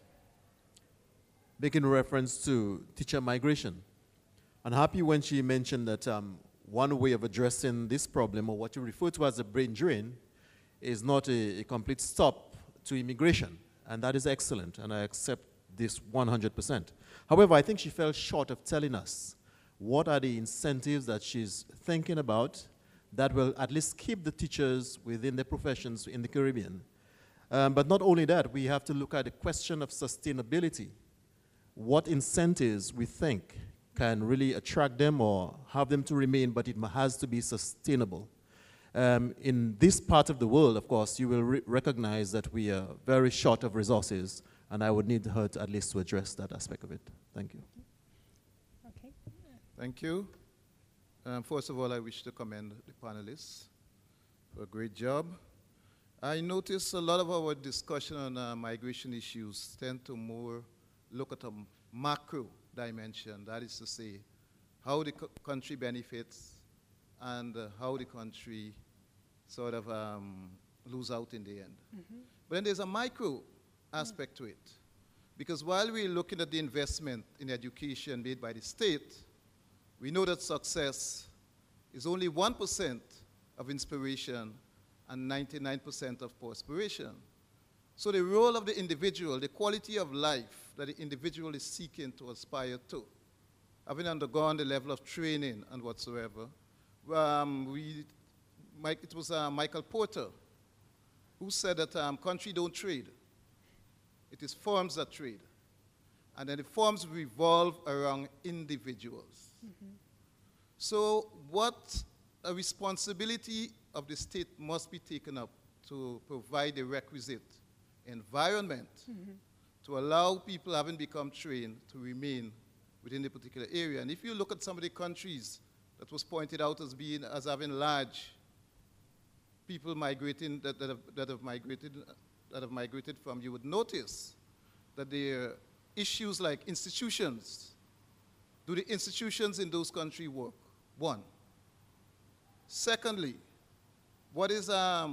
making reference to teacher migration. I'm happy when she mentioned that one way of addressing this problem, or what you refer to as a brain drain, is not a complete stop to immigration. And that is excellent, and I accept this 100%. However, I think she fell short of telling us what are the incentives that she's thinking about that will at least keep the teachers within their professions in the Caribbean. But not only that, we have to look at the question of sustainability. What incentives we think can really attract them or have them to remain, but it has to be sustainable. In this part of the world, of course, you will recognize that we are very short of resources, and I would need her to at least to address that aspect of it. Thank you. Okay. Thank you. First of all, I wish to commend the panelists for a great job. I notice a lot of our discussion on migration issues tend to more look at a macro dimension, that is to say, how the country benefits and how the country sort of lose out in the end. Mm-hmm. But then there's a micro aspect to it. Because while we're looking at the investment in education made by the state, we know that success is only 1% of inspiration and 99% of perspiration. So the role of the individual, the quality of life that the individual is seeking to aspire to, having undergone the level of training and whatsoever, it was Michael Porter who said that country don't trade. It is firms that trade. And then the firms revolve around individuals. Mm-hmm. So what a responsibility of the state must be taken up to provide the requisite environment mm-hmm. to allow people having become trained to remain within the particular area. And if you look at some of the countries that was pointed out as having large people migrating that have migrated from, you would notice that there are issues like institutions. Do the institutions in those countries work? One. Secondly, what is the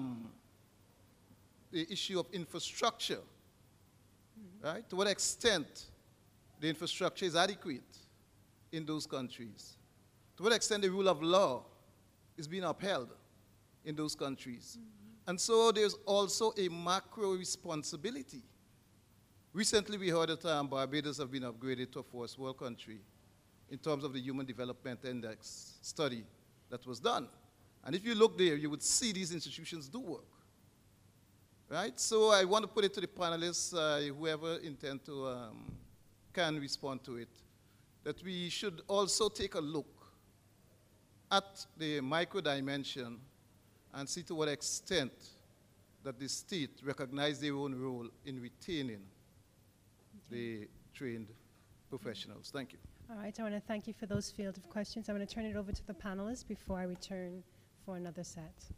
issue of infrastructure? Mm-hmm. Right? To what extent the infrastructure is adequate in those countries? To what extent the rule of law is being upheld in those countries? Mm-hmm. And so there's also a macro responsibility. Recently we heard that Barbados have been upgraded to a first world country in terms of the Human Development Index study that was done. And if you look there, you would see these institutions do work. Right? So I want to put it to the panelists, whoever intend to, can respond to it, that we should also take a look at the micro dimension and see to what extent that the state recognize their own role in retaining the trained professionals. Thank you. All right, I want to thank you for those field of questions. I'm going to turn it over to the panelists before I return for another set. Do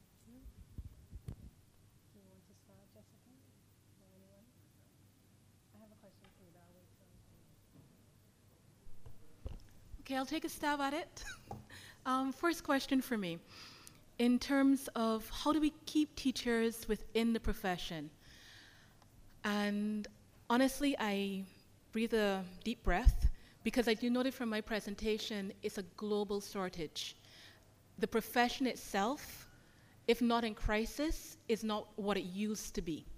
you want to start, Jessica? Or anyone? I have a question for you, but I'll wait till Okay, I'll take a stab at it. First question for me. in terms of how do we keep teachers within the profession. And honestly, I breathe a deep breath because I do note it from my presentation, it's a global shortage. The profession itself, if not in crisis, is not what it used to be.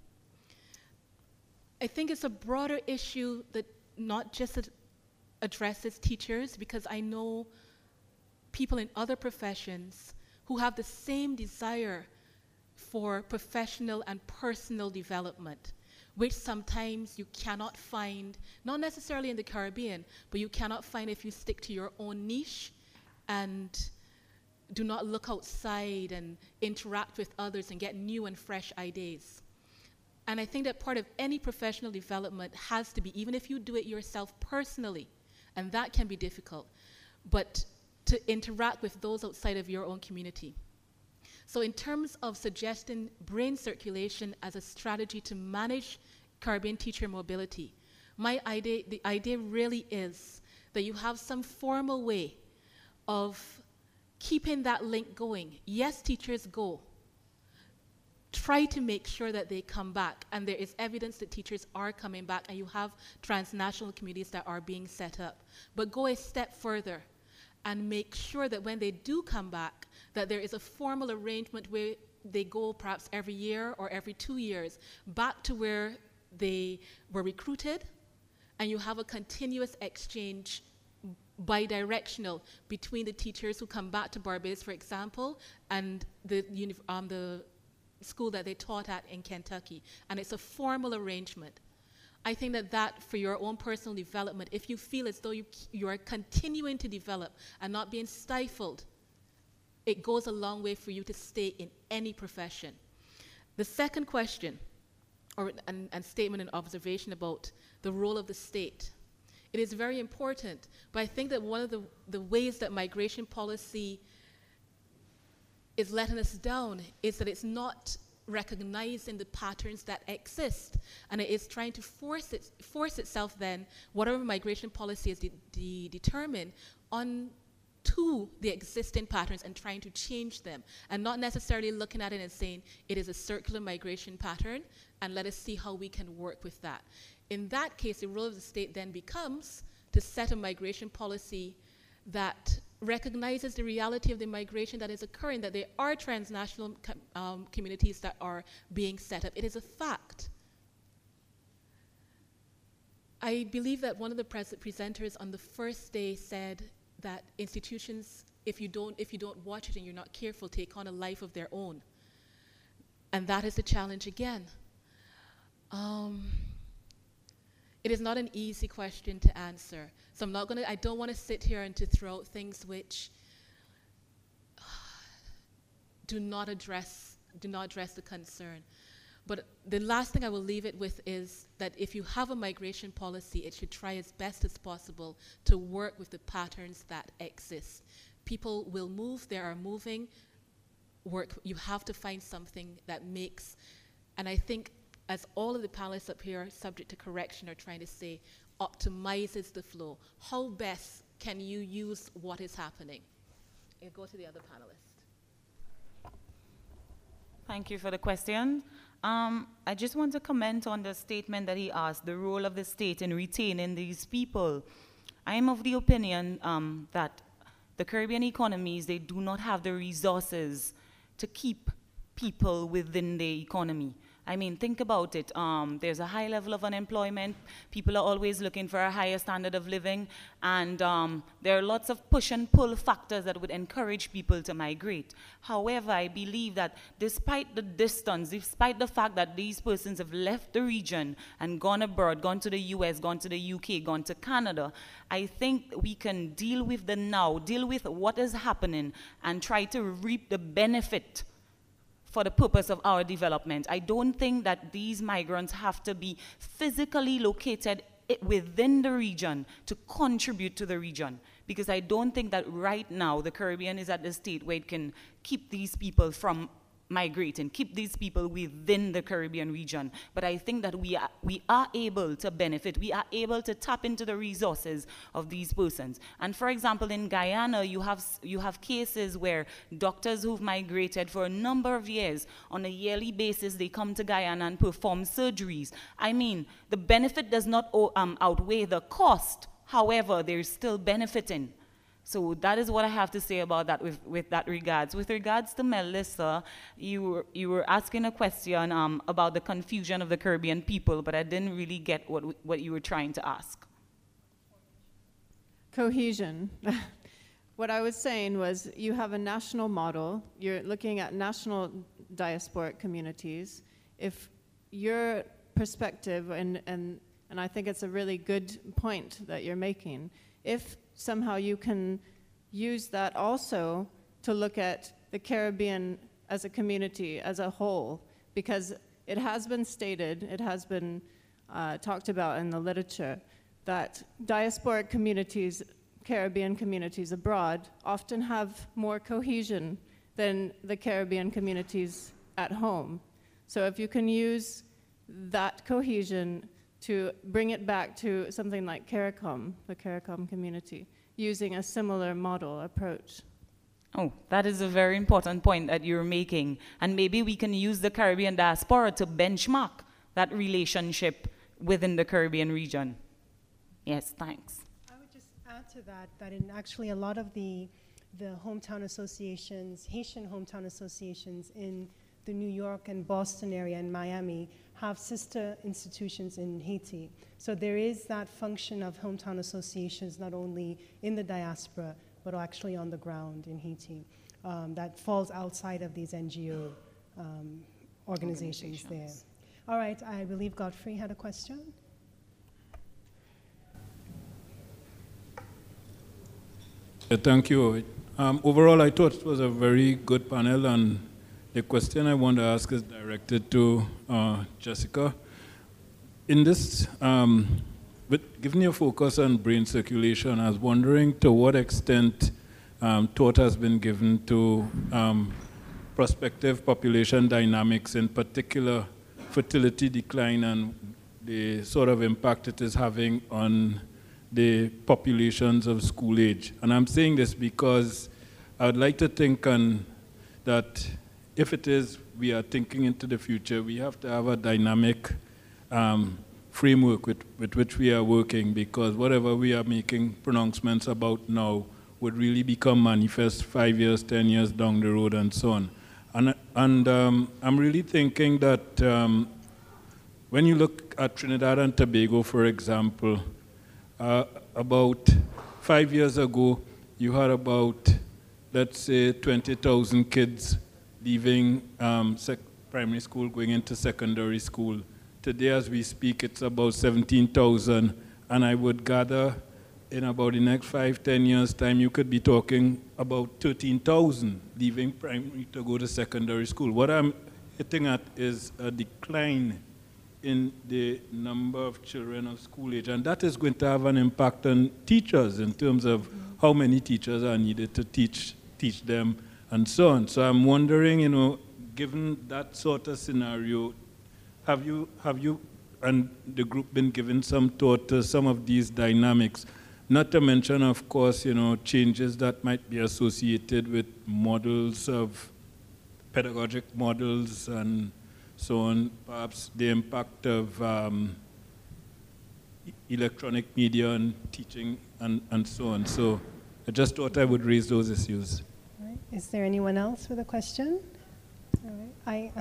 I think it's a broader issue that not just addresses teachers, because I know people in other professions who have the same desire for professional and personal development, which sometimes you cannot find, not necessarily in the Caribbean, but you cannot find if you stick to your own niche and do not look outside and interact with others and get new and fresh ideas. And I think that part of any professional development has to be, even if you do it yourself personally, and that can be difficult, but to interact with those outside of your own community. So in terms of suggesting brain circulation as a strategy to manage Caribbean teacher mobility, the idea really is that you have some formal way of keeping that link going. Yes, teachers go. Try to make sure that they come back, and there is evidence that teachers are coming back, and you have transnational communities that are being set up. But go a step further and make sure that when they do come back, that there is a formal arrangement where they go perhaps every year or every 2 years back to where they were recruited, and you have a continuous exchange bi-directional between the teachers who come back to Barbados, for example, and the school that they taught at in Kentucky. And it's a formal arrangement. I think that for your own personal development, if you feel as though you are continuing to develop and not being stifled, it goes a long way for you to stay in any profession. The second question, and statement and observation about the role of the state. It is very important, but I think that one of the ways that migration policy is letting us down is that it's not recognizing the patterns that exist, and it is trying to force itself then, whatever migration policy is determined, on to the existing patterns and trying to change them, and not necessarily looking at it and saying it is a circular migration pattern and let us see how we can work with that. In that case, the role of the state then becomes to set a migration policy that recognizes the reality of the migration that is occurring, that there are transnational communities that are being set up. It is a fact. I believe that one of the presenters on the first day said that institutions, if you don't watch it and you're not careful, take on a life of their own. And that is the challenge again. It is not an easy question to answer. So I don't want to sit here and to throw out things which do not address the concern. But the last thing I will leave it with is that if you have a migration policy, it should try as best as possible to work with the patterns that exist. People will move, they are moving, you have to find something that makes, and I think as all of the panelists up here, subject to correction, are trying to say, optimizes the flow. How best can you use what is happening? I'll go to the other panelist. Thank you for the question. I just want to comment on the statement that he asked, the role of the state in retaining these people. I am of the opinion that the Caribbean economies, they do not have the resources to keep people within the economy. I mean, think about it. There's a high level of unemployment. People are always looking for a higher standard of living. And there are lots of push and pull factors that would encourage people to migrate. However, I believe that despite the distance, despite the fact that these persons have left the region and gone abroad, gone to the US, gone to the UK, gone to Canada, I think we can deal with the now, deal with what is happening, and try to reap the benefit for the purpose of our development. I don't think that these migrants have to be physically located within the region to contribute to the region, because I don't think that right now the Caribbean is at the state where it can keep these people from migrating, keep these people within the Caribbean region. But I think that we are able to benefit, we are able to tap into the resources of these persons. And for example, in Guyana, you have cases where doctors who've migrated for a number of years, on a yearly basis, they come to Guyana and perform surgeries. I mean, the benefit does not outweigh the cost. However, they're still benefiting. So that is what I have to say about that with that regards. With regards to Melissa, you were asking a question about the confusion of the Caribbean people, but I didn't really get what you were trying to ask. Cohesion. What I was saying was you have a national model. You're looking at national diasporic communities. If your perspective, and I think it's a really good point that you're making, if somehow you can use that also to look at the Caribbean as a community, as a whole, because it has been stated, it has been talked about in the literature, that diasporic communities, Caribbean communities abroad, often have more cohesion than the Caribbean communities at home. So if you can use that cohesion to bring it back to something like CARICOM, the CARICOM community, using a similar model approach. Oh, that is a very important point that you're making. And maybe we can use the Caribbean diaspora to benchmark that relationship within the Caribbean region. Yes, thanks. I would just add to that in actually a lot of the hometown associations, Haitian hometown associations in the New York and Boston area and Miami have sister institutions in Haiti. So there is that function of hometown associations not only in the diaspora, but actually on the ground in Haiti that falls outside of these NGO organizations there. All right, I believe Godfrey had a question. Thank you. Overall, I thought it was a very good panel, and the question I want to ask is directed to Jessica. In this, given your focus on brain circulation, I was wondering to what extent thought has been given to prospective population dynamics, in particular fertility decline and the sort of impact it is having on the populations of school age. And I'm saying this because I would like to think that if it is we are thinking into the future, we have to have a dynamic framework with which we are working, because whatever we are making pronouncements about now would really become manifest 5 years, 10 years down the road and so on. And I'm really thinking that when you look at Trinidad and Tobago, for example, about 5 years ago, you had about, let's say, 20,000 kids leaving primary school, going into secondary school. Today, as we speak, it's about 17,000, and I would gather in about the next 5-10 years' time, you could be talking about 13,000 leaving primary to go to secondary school. What I'm hitting at is a decline in the number of children of school age, and that is going to have an impact on teachers in terms of how many teachers are needed to teach them and so on. So I'm wondering, given that sort of scenario, have you and the group been given some thought to some of these dynamics? Not to mention, of course, changes that might be associated with models of pedagogic models and so on, perhaps the impact of electronic media and teaching and so on. So I just thought I would raise those issues. All right. Is there anyone else with a question? All right.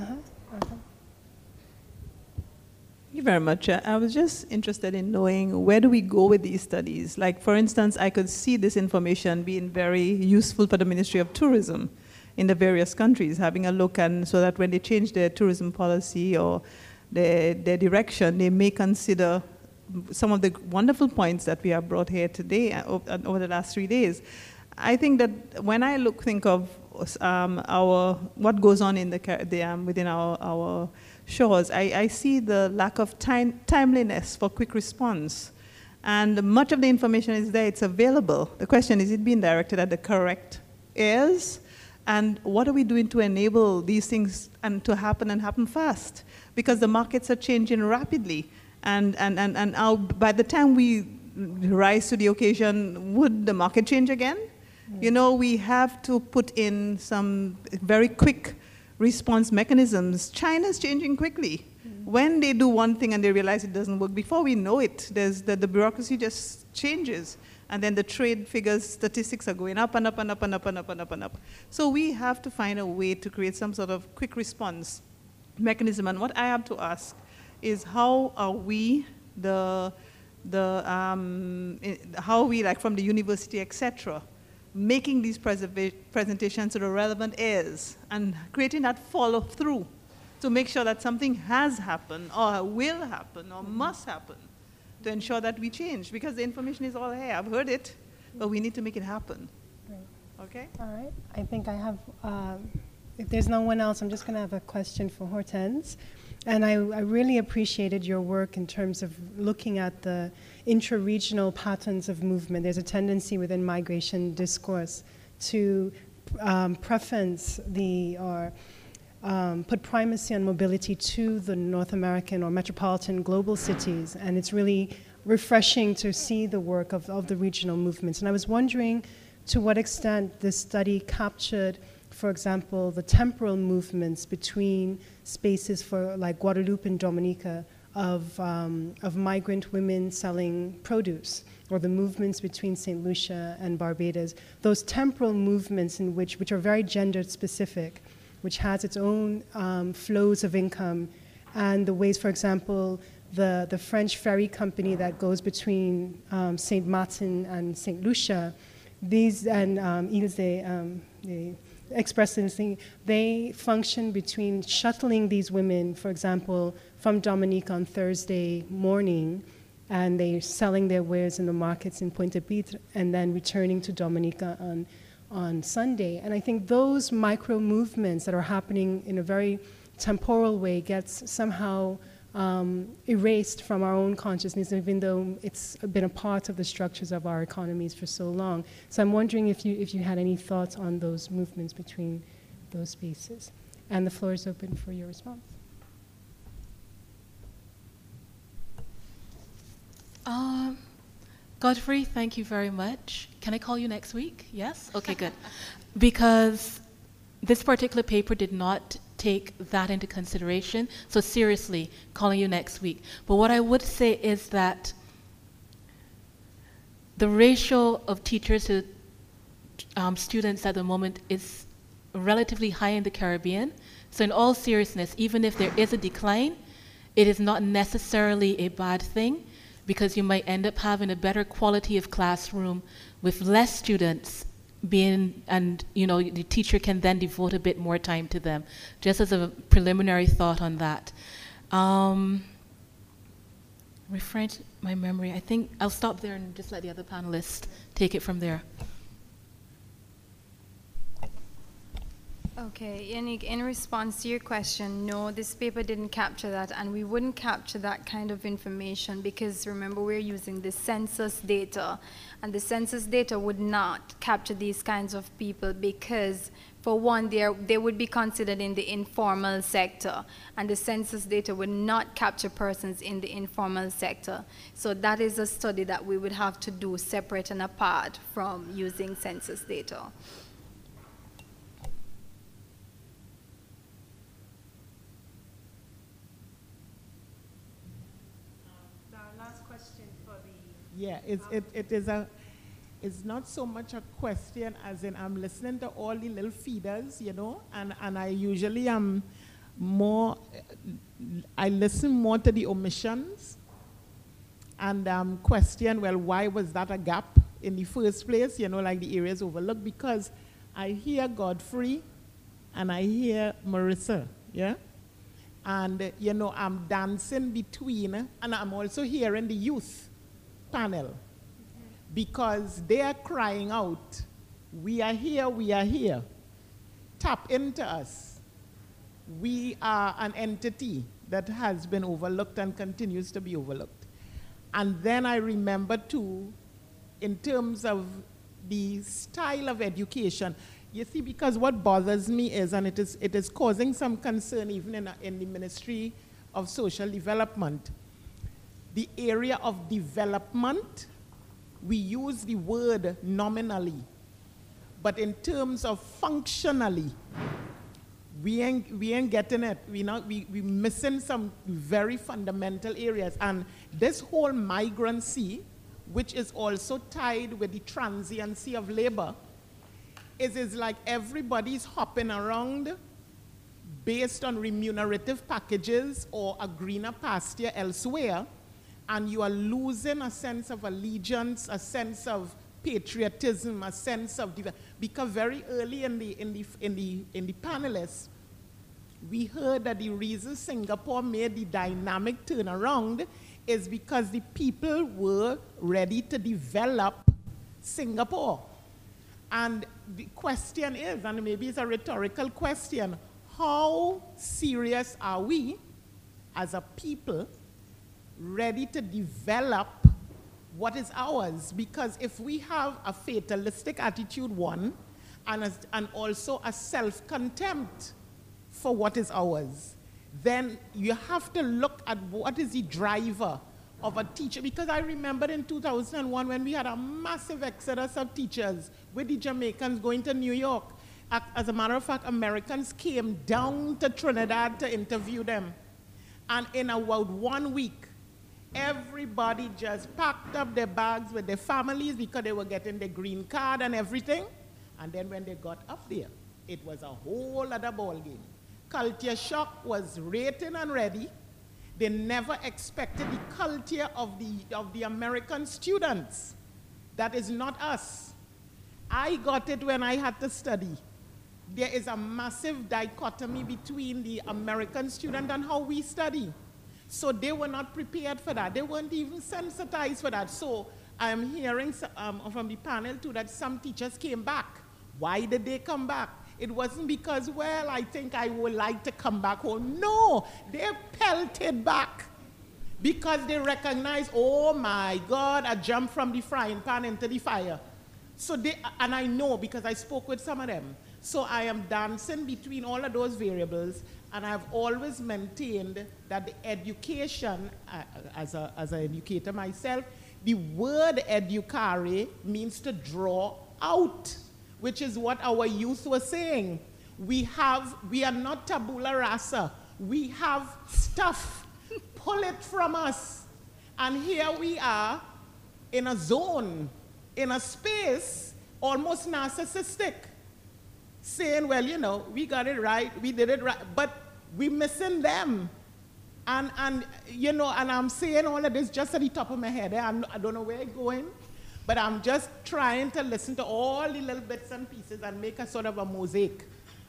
Thank you very much. I was just interested in knowing, where do we go with these studies? Like, for instance, I could see this information being very useful for the Ministry of Tourism in the various countries, having a look, and so that when they change their tourism policy or their direction, they may consider some of the wonderful points that we have brought here today over the last 3 days. I think that when I think of what goes on in within our shores, I see the lack of timeliness for quick response. And much of the information is there, it's available. The question is it being directed at the correct ears? And what are we doing to enable these things and to happen and happen fast? Because the markets are changing rapidly. And by the time we rise to the occasion, would the market change again? You know, we have to put in some very quick response mechanisms. China's changing quickly. When they do one thing and they realize it doesn't work, before we know it, the bureaucracy just changes. And then the trade figures, statistics are going up and up and up and up and up and up and up. So we have to find a way to create some sort of quick response mechanism. And what I have to ask is, how are we, how are we, like from the university, etc., making these presentations to the relevant ears and creating that follow-through to make sure that something has happened or will happen or must happen to ensure that we change, because the information is all here. I've heard it, but we need to make it happen. Right. Okay? All right. I think I have, if there's no one else, I'm just going to have a question for Hortense. And I really appreciated your work in terms of looking at the intra-regional patterns of movement. There's a tendency within migration discourse to preference put primacy on mobility to the North American or metropolitan global cities. And it's really refreshing to see the work of the regional movements. And I was wondering to what extent this study captured, for example, the temporal movements between spaces for like Guadeloupe and Dominica of migrant women selling produce, or the movements between St. Lucia and Barbados. Those temporal movements in which are very gender specific, which has its own flows of income, and the ways, for example, the French ferry company that goes between St. Martin and St. Lucia, these and Îles de Express, they function between shuttling these women, for example, from Dominica on Thursday morning, and they're selling their wares in the markets in Pointe-à-Pitre, and then returning to Dominica on Sunday. And I think those micro movements that are happening in a very temporal way gets somehow erased from our own consciousness, even though it's been a part of the structures of our economies for so long. So I'm wondering if you had any thoughts on those movements between those spaces. And the floor is open for your response. Godfrey, thank you very much. Can I call you next week? Yes? Okay, good. Because this particular paper did not take that into consideration. So seriously, calling you next week. But what I would say is that the ratio of teachers to students at the moment is relatively high in the Caribbean. So in all seriousness, even if there is a decline, it is not necessarily a bad thing, because you might end up having a better quality of classroom with less students being, and the teacher can then devote a bit more time to them. Just as a preliminary thought on that. Refresh my memory. I think I'll stop there and just let the other panelists take it from there. Okay, Yannick, in response to your question, no, this paper didn't capture that, and we wouldn't capture that kind of information because, remember, we're using the census data, and the census data would not capture these kinds of people because, for one, they would be considered in the informal sector, and the census data would not capture persons in the informal sector. So that is a study that we would have to do separate and apart from using census data. Yeah, it's not so much a question as in I'm listening to all the little feeders, and I usually am I listen more to the omissions and question, well, why was that a gap in the first place, like the areas overlooked, because I hear Godfrey and I hear Marissa, yeah? And, I'm dancing between, and I'm also hearing the youth panel, because they are crying out, we are here, tap into us. We are an entity that has been overlooked and continues to be overlooked. And then I remember too, in terms of the style of education, You see, because what bothers me is, and it is causing some concern even in the Ministry of Social Development, the area of development, we use the word nominally, but in terms of functionally, we ain't getting it. We missing some very fundamental areas. And this whole migrancy, which is also tied with the transiency of labor, is like everybody's hopping around based on remunerative packages or a greener pasture elsewhere, and you are losing a sense of allegiance, a sense of patriotism, a sense of because very early in the panelists, we heard that the reason Singapore made the dynamic turnaround is because the people were ready to develop Singapore. And the question is, and maybe it's a rhetorical question, how serious are we as a people ready to develop what is ours? Because if we have a fatalistic attitude, one, and also a self-contempt for what is ours, then you have to look at what is the driver of a teacher. Because I remember in 2001 when we had a massive exodus of teachers with the Jamaicans going to New York. As a matter of fact, Americans came down to Trinidad to interview them. And in about 1 week, everybody just packed up their bags with their families because they were getting the green card and everything. And then when they got up there, it was a whole other ball game. Culture shock was rating and ready. They never expected the culture of the American students. That is not us. I got it when I had to study. There is a massive dichotomy between the American student and how we study. So they were not prepared for that. They weren't even sensitized for that. So I am hearing from the panel too that some teachers came back. Why did they come back? It wasn't because, well, I think I would like to come back home. No, they pelted back because they recognized, oh my God, I jumped from the frying pan into the fire. So they, and I know because I spoke with some of them. So I am dancing between all of those variables, and I've always maintained that the education, as an educator myself, the word educare means to draw out, which is what our youth were saying. We are not tabula rasa. We have stuff. Pull it from us. And here we are in a zone, in a space, almost narcissistic, saying, well, you know, we got it right, we did it right, but we're missing them. And you know, and I'm saying all of this just at the top of my head. I don't know where it's going. But I'm just trying to listen to all the little bits and pieces and make a sort of a mosaic.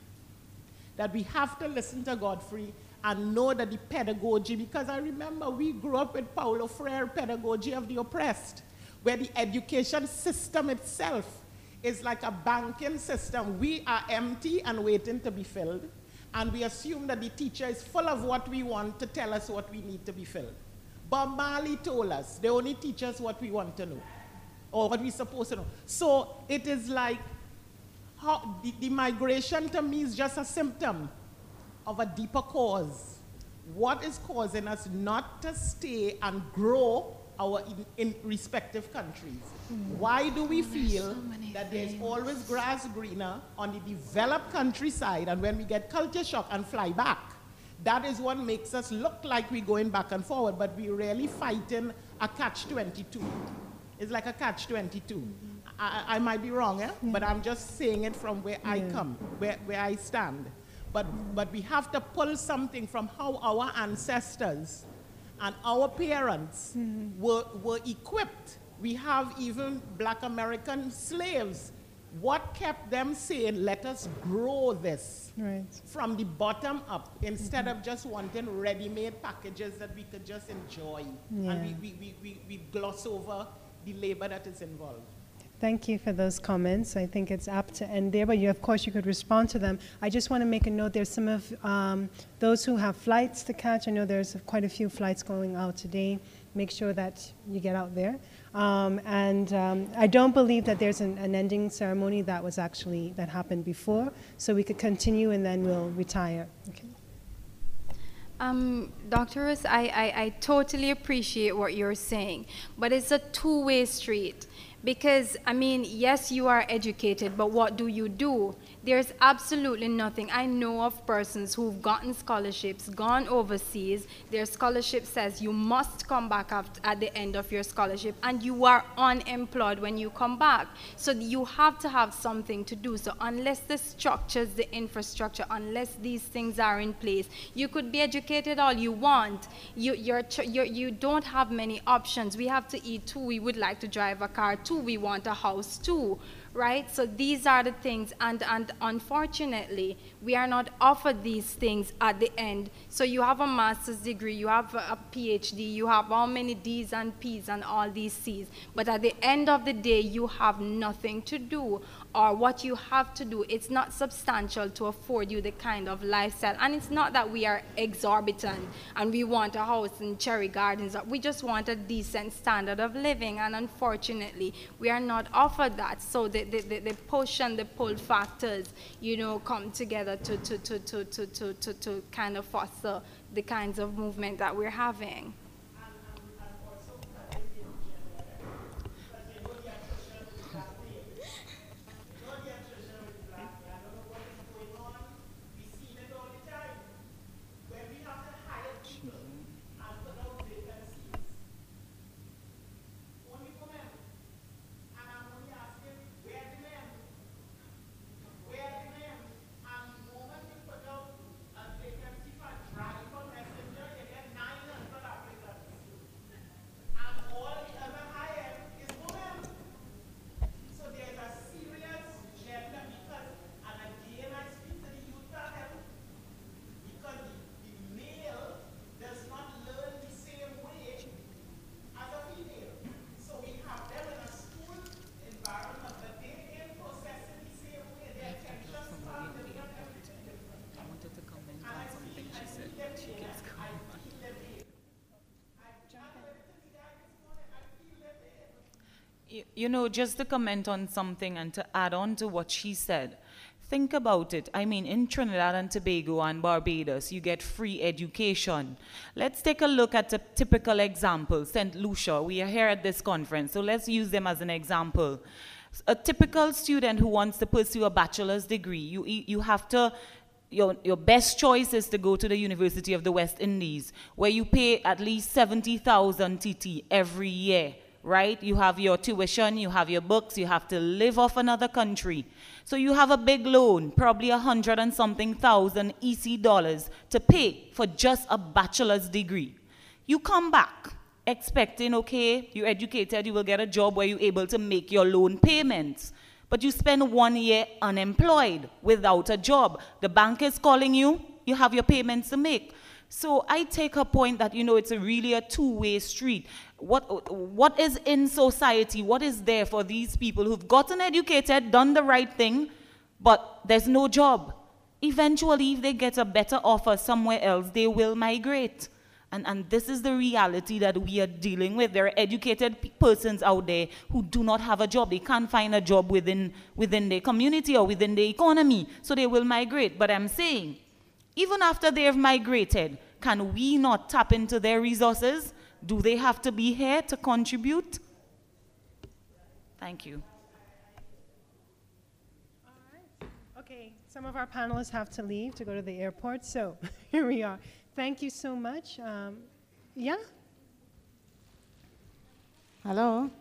That we have to listen to Godfrey and know that the pedagogy, because I remember we grew up with Paulo Freire pedagogy of the oppressed, where the education system itself is like a banking system. We are empty and waiting to be filled, and we assume that the teacher is full of what we want to tell us what we need to be filled. Bob Marley told us they only teach us what we want to know, or what we're supposed to know. So it is like how the migration to me is just a symptom of a deeper cause. What is causing us not to stay and grow our in respective countries? Why do we feel that there's always grass greener on the developed countryside, and when we get culture shock and fly back, that is what makes us look like we're going back and forward, but we're really fighting a catch-22. It's like a catch-22. I might be wrong, but I'm just saying it from where I come, where I stand. But we have to pull something from how our ancestors and our parents were equipped. We have even Black American slaves. What kept them saying, let us grow this from the bottom up, instead of just wanting ready-made packages that we could just enjoy. And we gloss over the labor that is involved. Thank you for those comments. I think it's apt to end there, but of course you could respond to them. I just want to make a note, there's some of those who have flights to catch. I know there's quite a few flights going out today. Make sure that you get out there. I don't believe that there's an ending ceremony that happened before, so we could continue and then we'll retire. Okay. Dr. Russ, I totally appreciate what you're saying, but it's a two-way street. Because, I mean, yes, you are educated, but what do you do? There's absolutely nothing. I know of persons who've gotten scholarships, gone overseas. Their scholarship says you must come back at the end of your scholarship, and you are unemployed when you come back. So you have to have something to do. So unless the structures, the infrastructure, unless these things are in place, you could be educated all you want. You don't have many options. We have to eat too. We would like to drive a car too. We want a house too, right? So these are the things, and unfortunately, we are not offered these things at the end. So you have a master's degree, you have a PhD, you have how many D's and P's and all these C's, but at the end of the day, you have nothing to do, or what you have to do, it's not substantial to afford you the kind of lifestyle. And it's not that we are exorbitant and we want a house in Cherry Gardens. We just want a decent standard of living, and unfortunately, we are not offered that. So the push and the pull factors, you know, come together to kind of foster the kinds of movement that we're having. You know, just to comment on something and to add on to what she said, think about it. I mean, in Trinidad and Tobago and Barbados, you get free education. Let's take a look at a typical example. St. Lucia, we are here at this conference, so let's use them as an example. A typical student who wants to pursue a bachelor's degree, you have to, your best choice is to go to the University of the West Indies, where you pay at least 70,000 TT every year. Right? You have your tuition, you have your books, you have to live off another country. So you have a big loan, probably 100 and something thousand EC dollars to pay for just a bachelor's degree. You come back expecting, okay, you're educated, you will get a job where you're able to make your loan payments. But you spend 1 year unemployed without a job. The bank is calling you, you have your payments to make. So I take her point that, you know, it's really a two-way street. What is in society, what is there for these people who've gotten educated, done the right thing, but there's no job? Eventually, if they get a better offer somewhere else, they will migrate. And this is the reality that we are dealing with. There are educated persons out there who do not have a job. They can't find a job within their community or within the economy, so they will migrate. But I'm saying, even after they have migrated, can we not tap into their resources? Do they have to be here to contribute? Thank you. All right. Okay, some of our panelists have to leave to go to the airport, so here we are. Thank you so much. Yeah? Hello.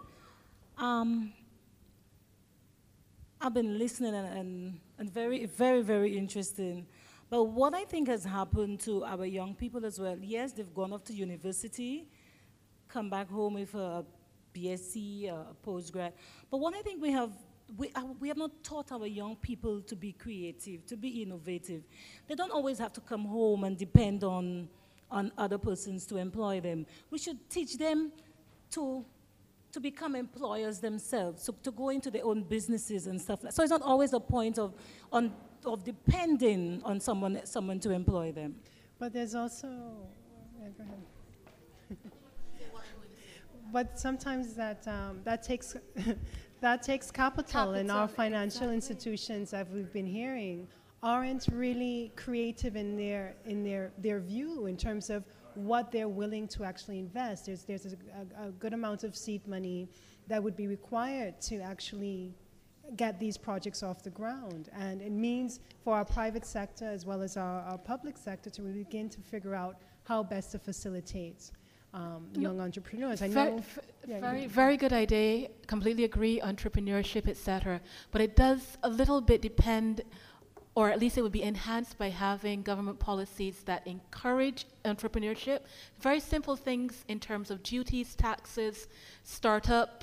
I've been listening and very, very, very interesting. But what I think has happened to our young people as well, yes, they've gone off to university, come back home with a BSc, a postgrad. But what I think we have not taught our young people to be creative, to be innovative. They don't always have to come home and depend on other persons to employ them. We should teach them to become employers themselves, so to go into their own businesses and stuff. So it's not always a point of depending on someone to employ them. But there's also, yeah, go ahead. but sometimes that takes that takes capital, and our financial institutions, as we've been hearing, aren't really creative in their view in terms of what they're willing to actually invest. There's a good amount of seed money that would be required to actually get these projects off the ground. And it means for our private sector as well as our public sector to really begin to figure out how best to facilitate young entrepreneurs. I know Very good idea. Completely agree. Entrepreneurship, etc. But it does a little bit depend, or at least it would be enhanced by having government policies that encourage entrepreneurship. Very simple things in terms of duties, taxes, startup,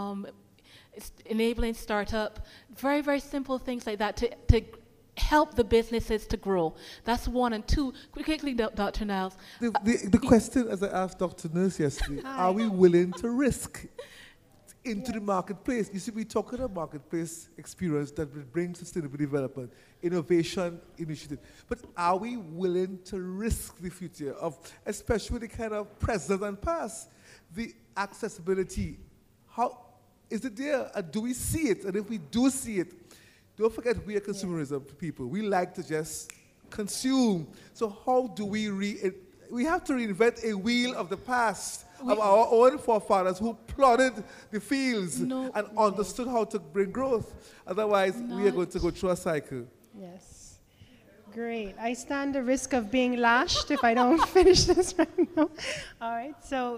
enabling startup. Very, very simple things like that to help the businesses to grow. That's one. And two, quickly, Dr. Niles. The question, as I asked Dr. Nurse yesterday, are we willing to risk into the marketplace? You see, we talk about marketplace experience that will bring sustainable development, innovation initiative. But are we willing to risk the future of, especially the kind of present and past, the accessibility? How is it there? And do we see it? And if we do see it, don't forget we are consumerism people. We like to just consume. So how do we have to reinvent a wheel of the past of our own forefathers who plodded the fields and understood how to bring growth. Otherwise, we are going to go through a cycle. Yes. Great. I stand the risk of being lashed if I don't finish this right now. All right. So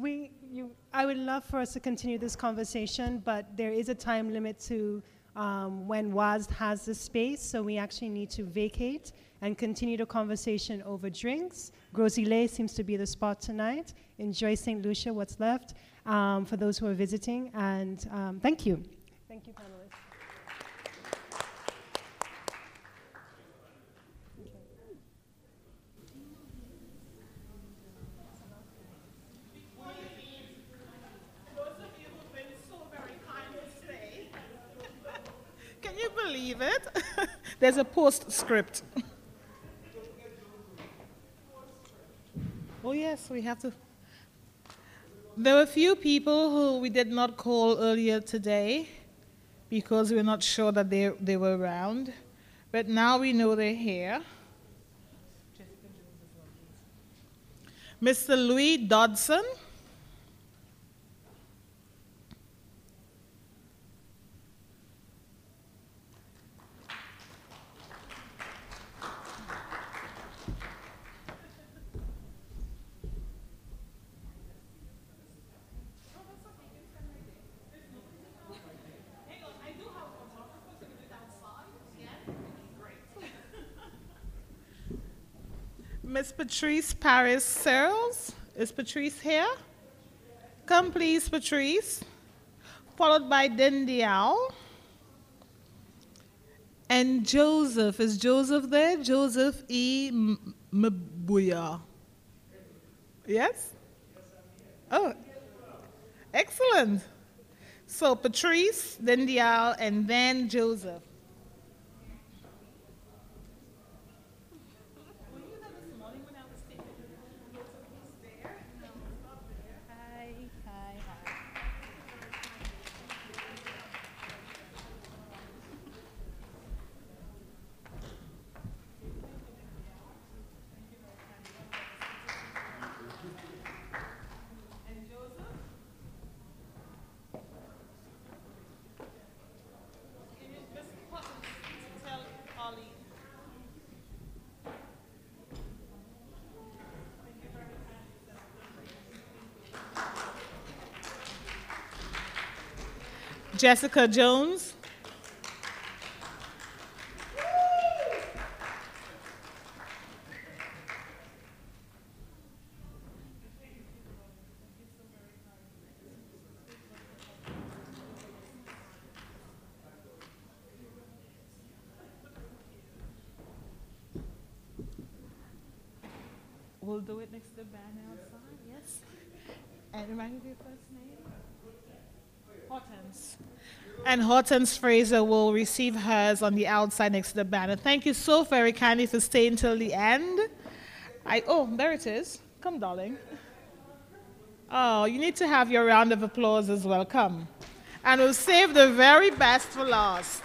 I would love for us to continue this conversation, but there is a time limit to when WASD has the space, so we actually need to vacate and continue the conversation over drinks. Gros Islet seems to be the spot tonight. Enjoy St. Lucia, what's left, for those who are visiting, and thank you. Thank you, panelists. Can you believe it? There's a postscript. Oh yes, we have to. There were a few people who we did not call earlier today because we were not sure that they were around. But now we know they're here. Mr. Louis Dodson. Miss Patrice Paris Searles. Is Patrice here? Come please, Patrice. Followed by Dindial. And Joseph. Is Joseph there? Joseph E. Mbuya. Yes? Oh, excellent. So Patrice, Dindial, and then Joseph. Jessica Jones. We'll do it next to the banner outside, yes. And remind me of your first name? Hortense. And Hortense Fraser will receive hers on the outside next to the banner. Thank you so very kindly for staying till the end. Oh, there it is. Come, darling. Oh, you need to have your round of applause as well. Come. And we'll save the very best for last.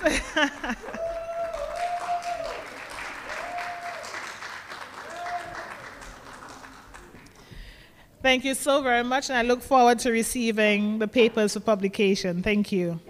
Thank you so very much, and I look forward to receiving the papers for publication. Thank you.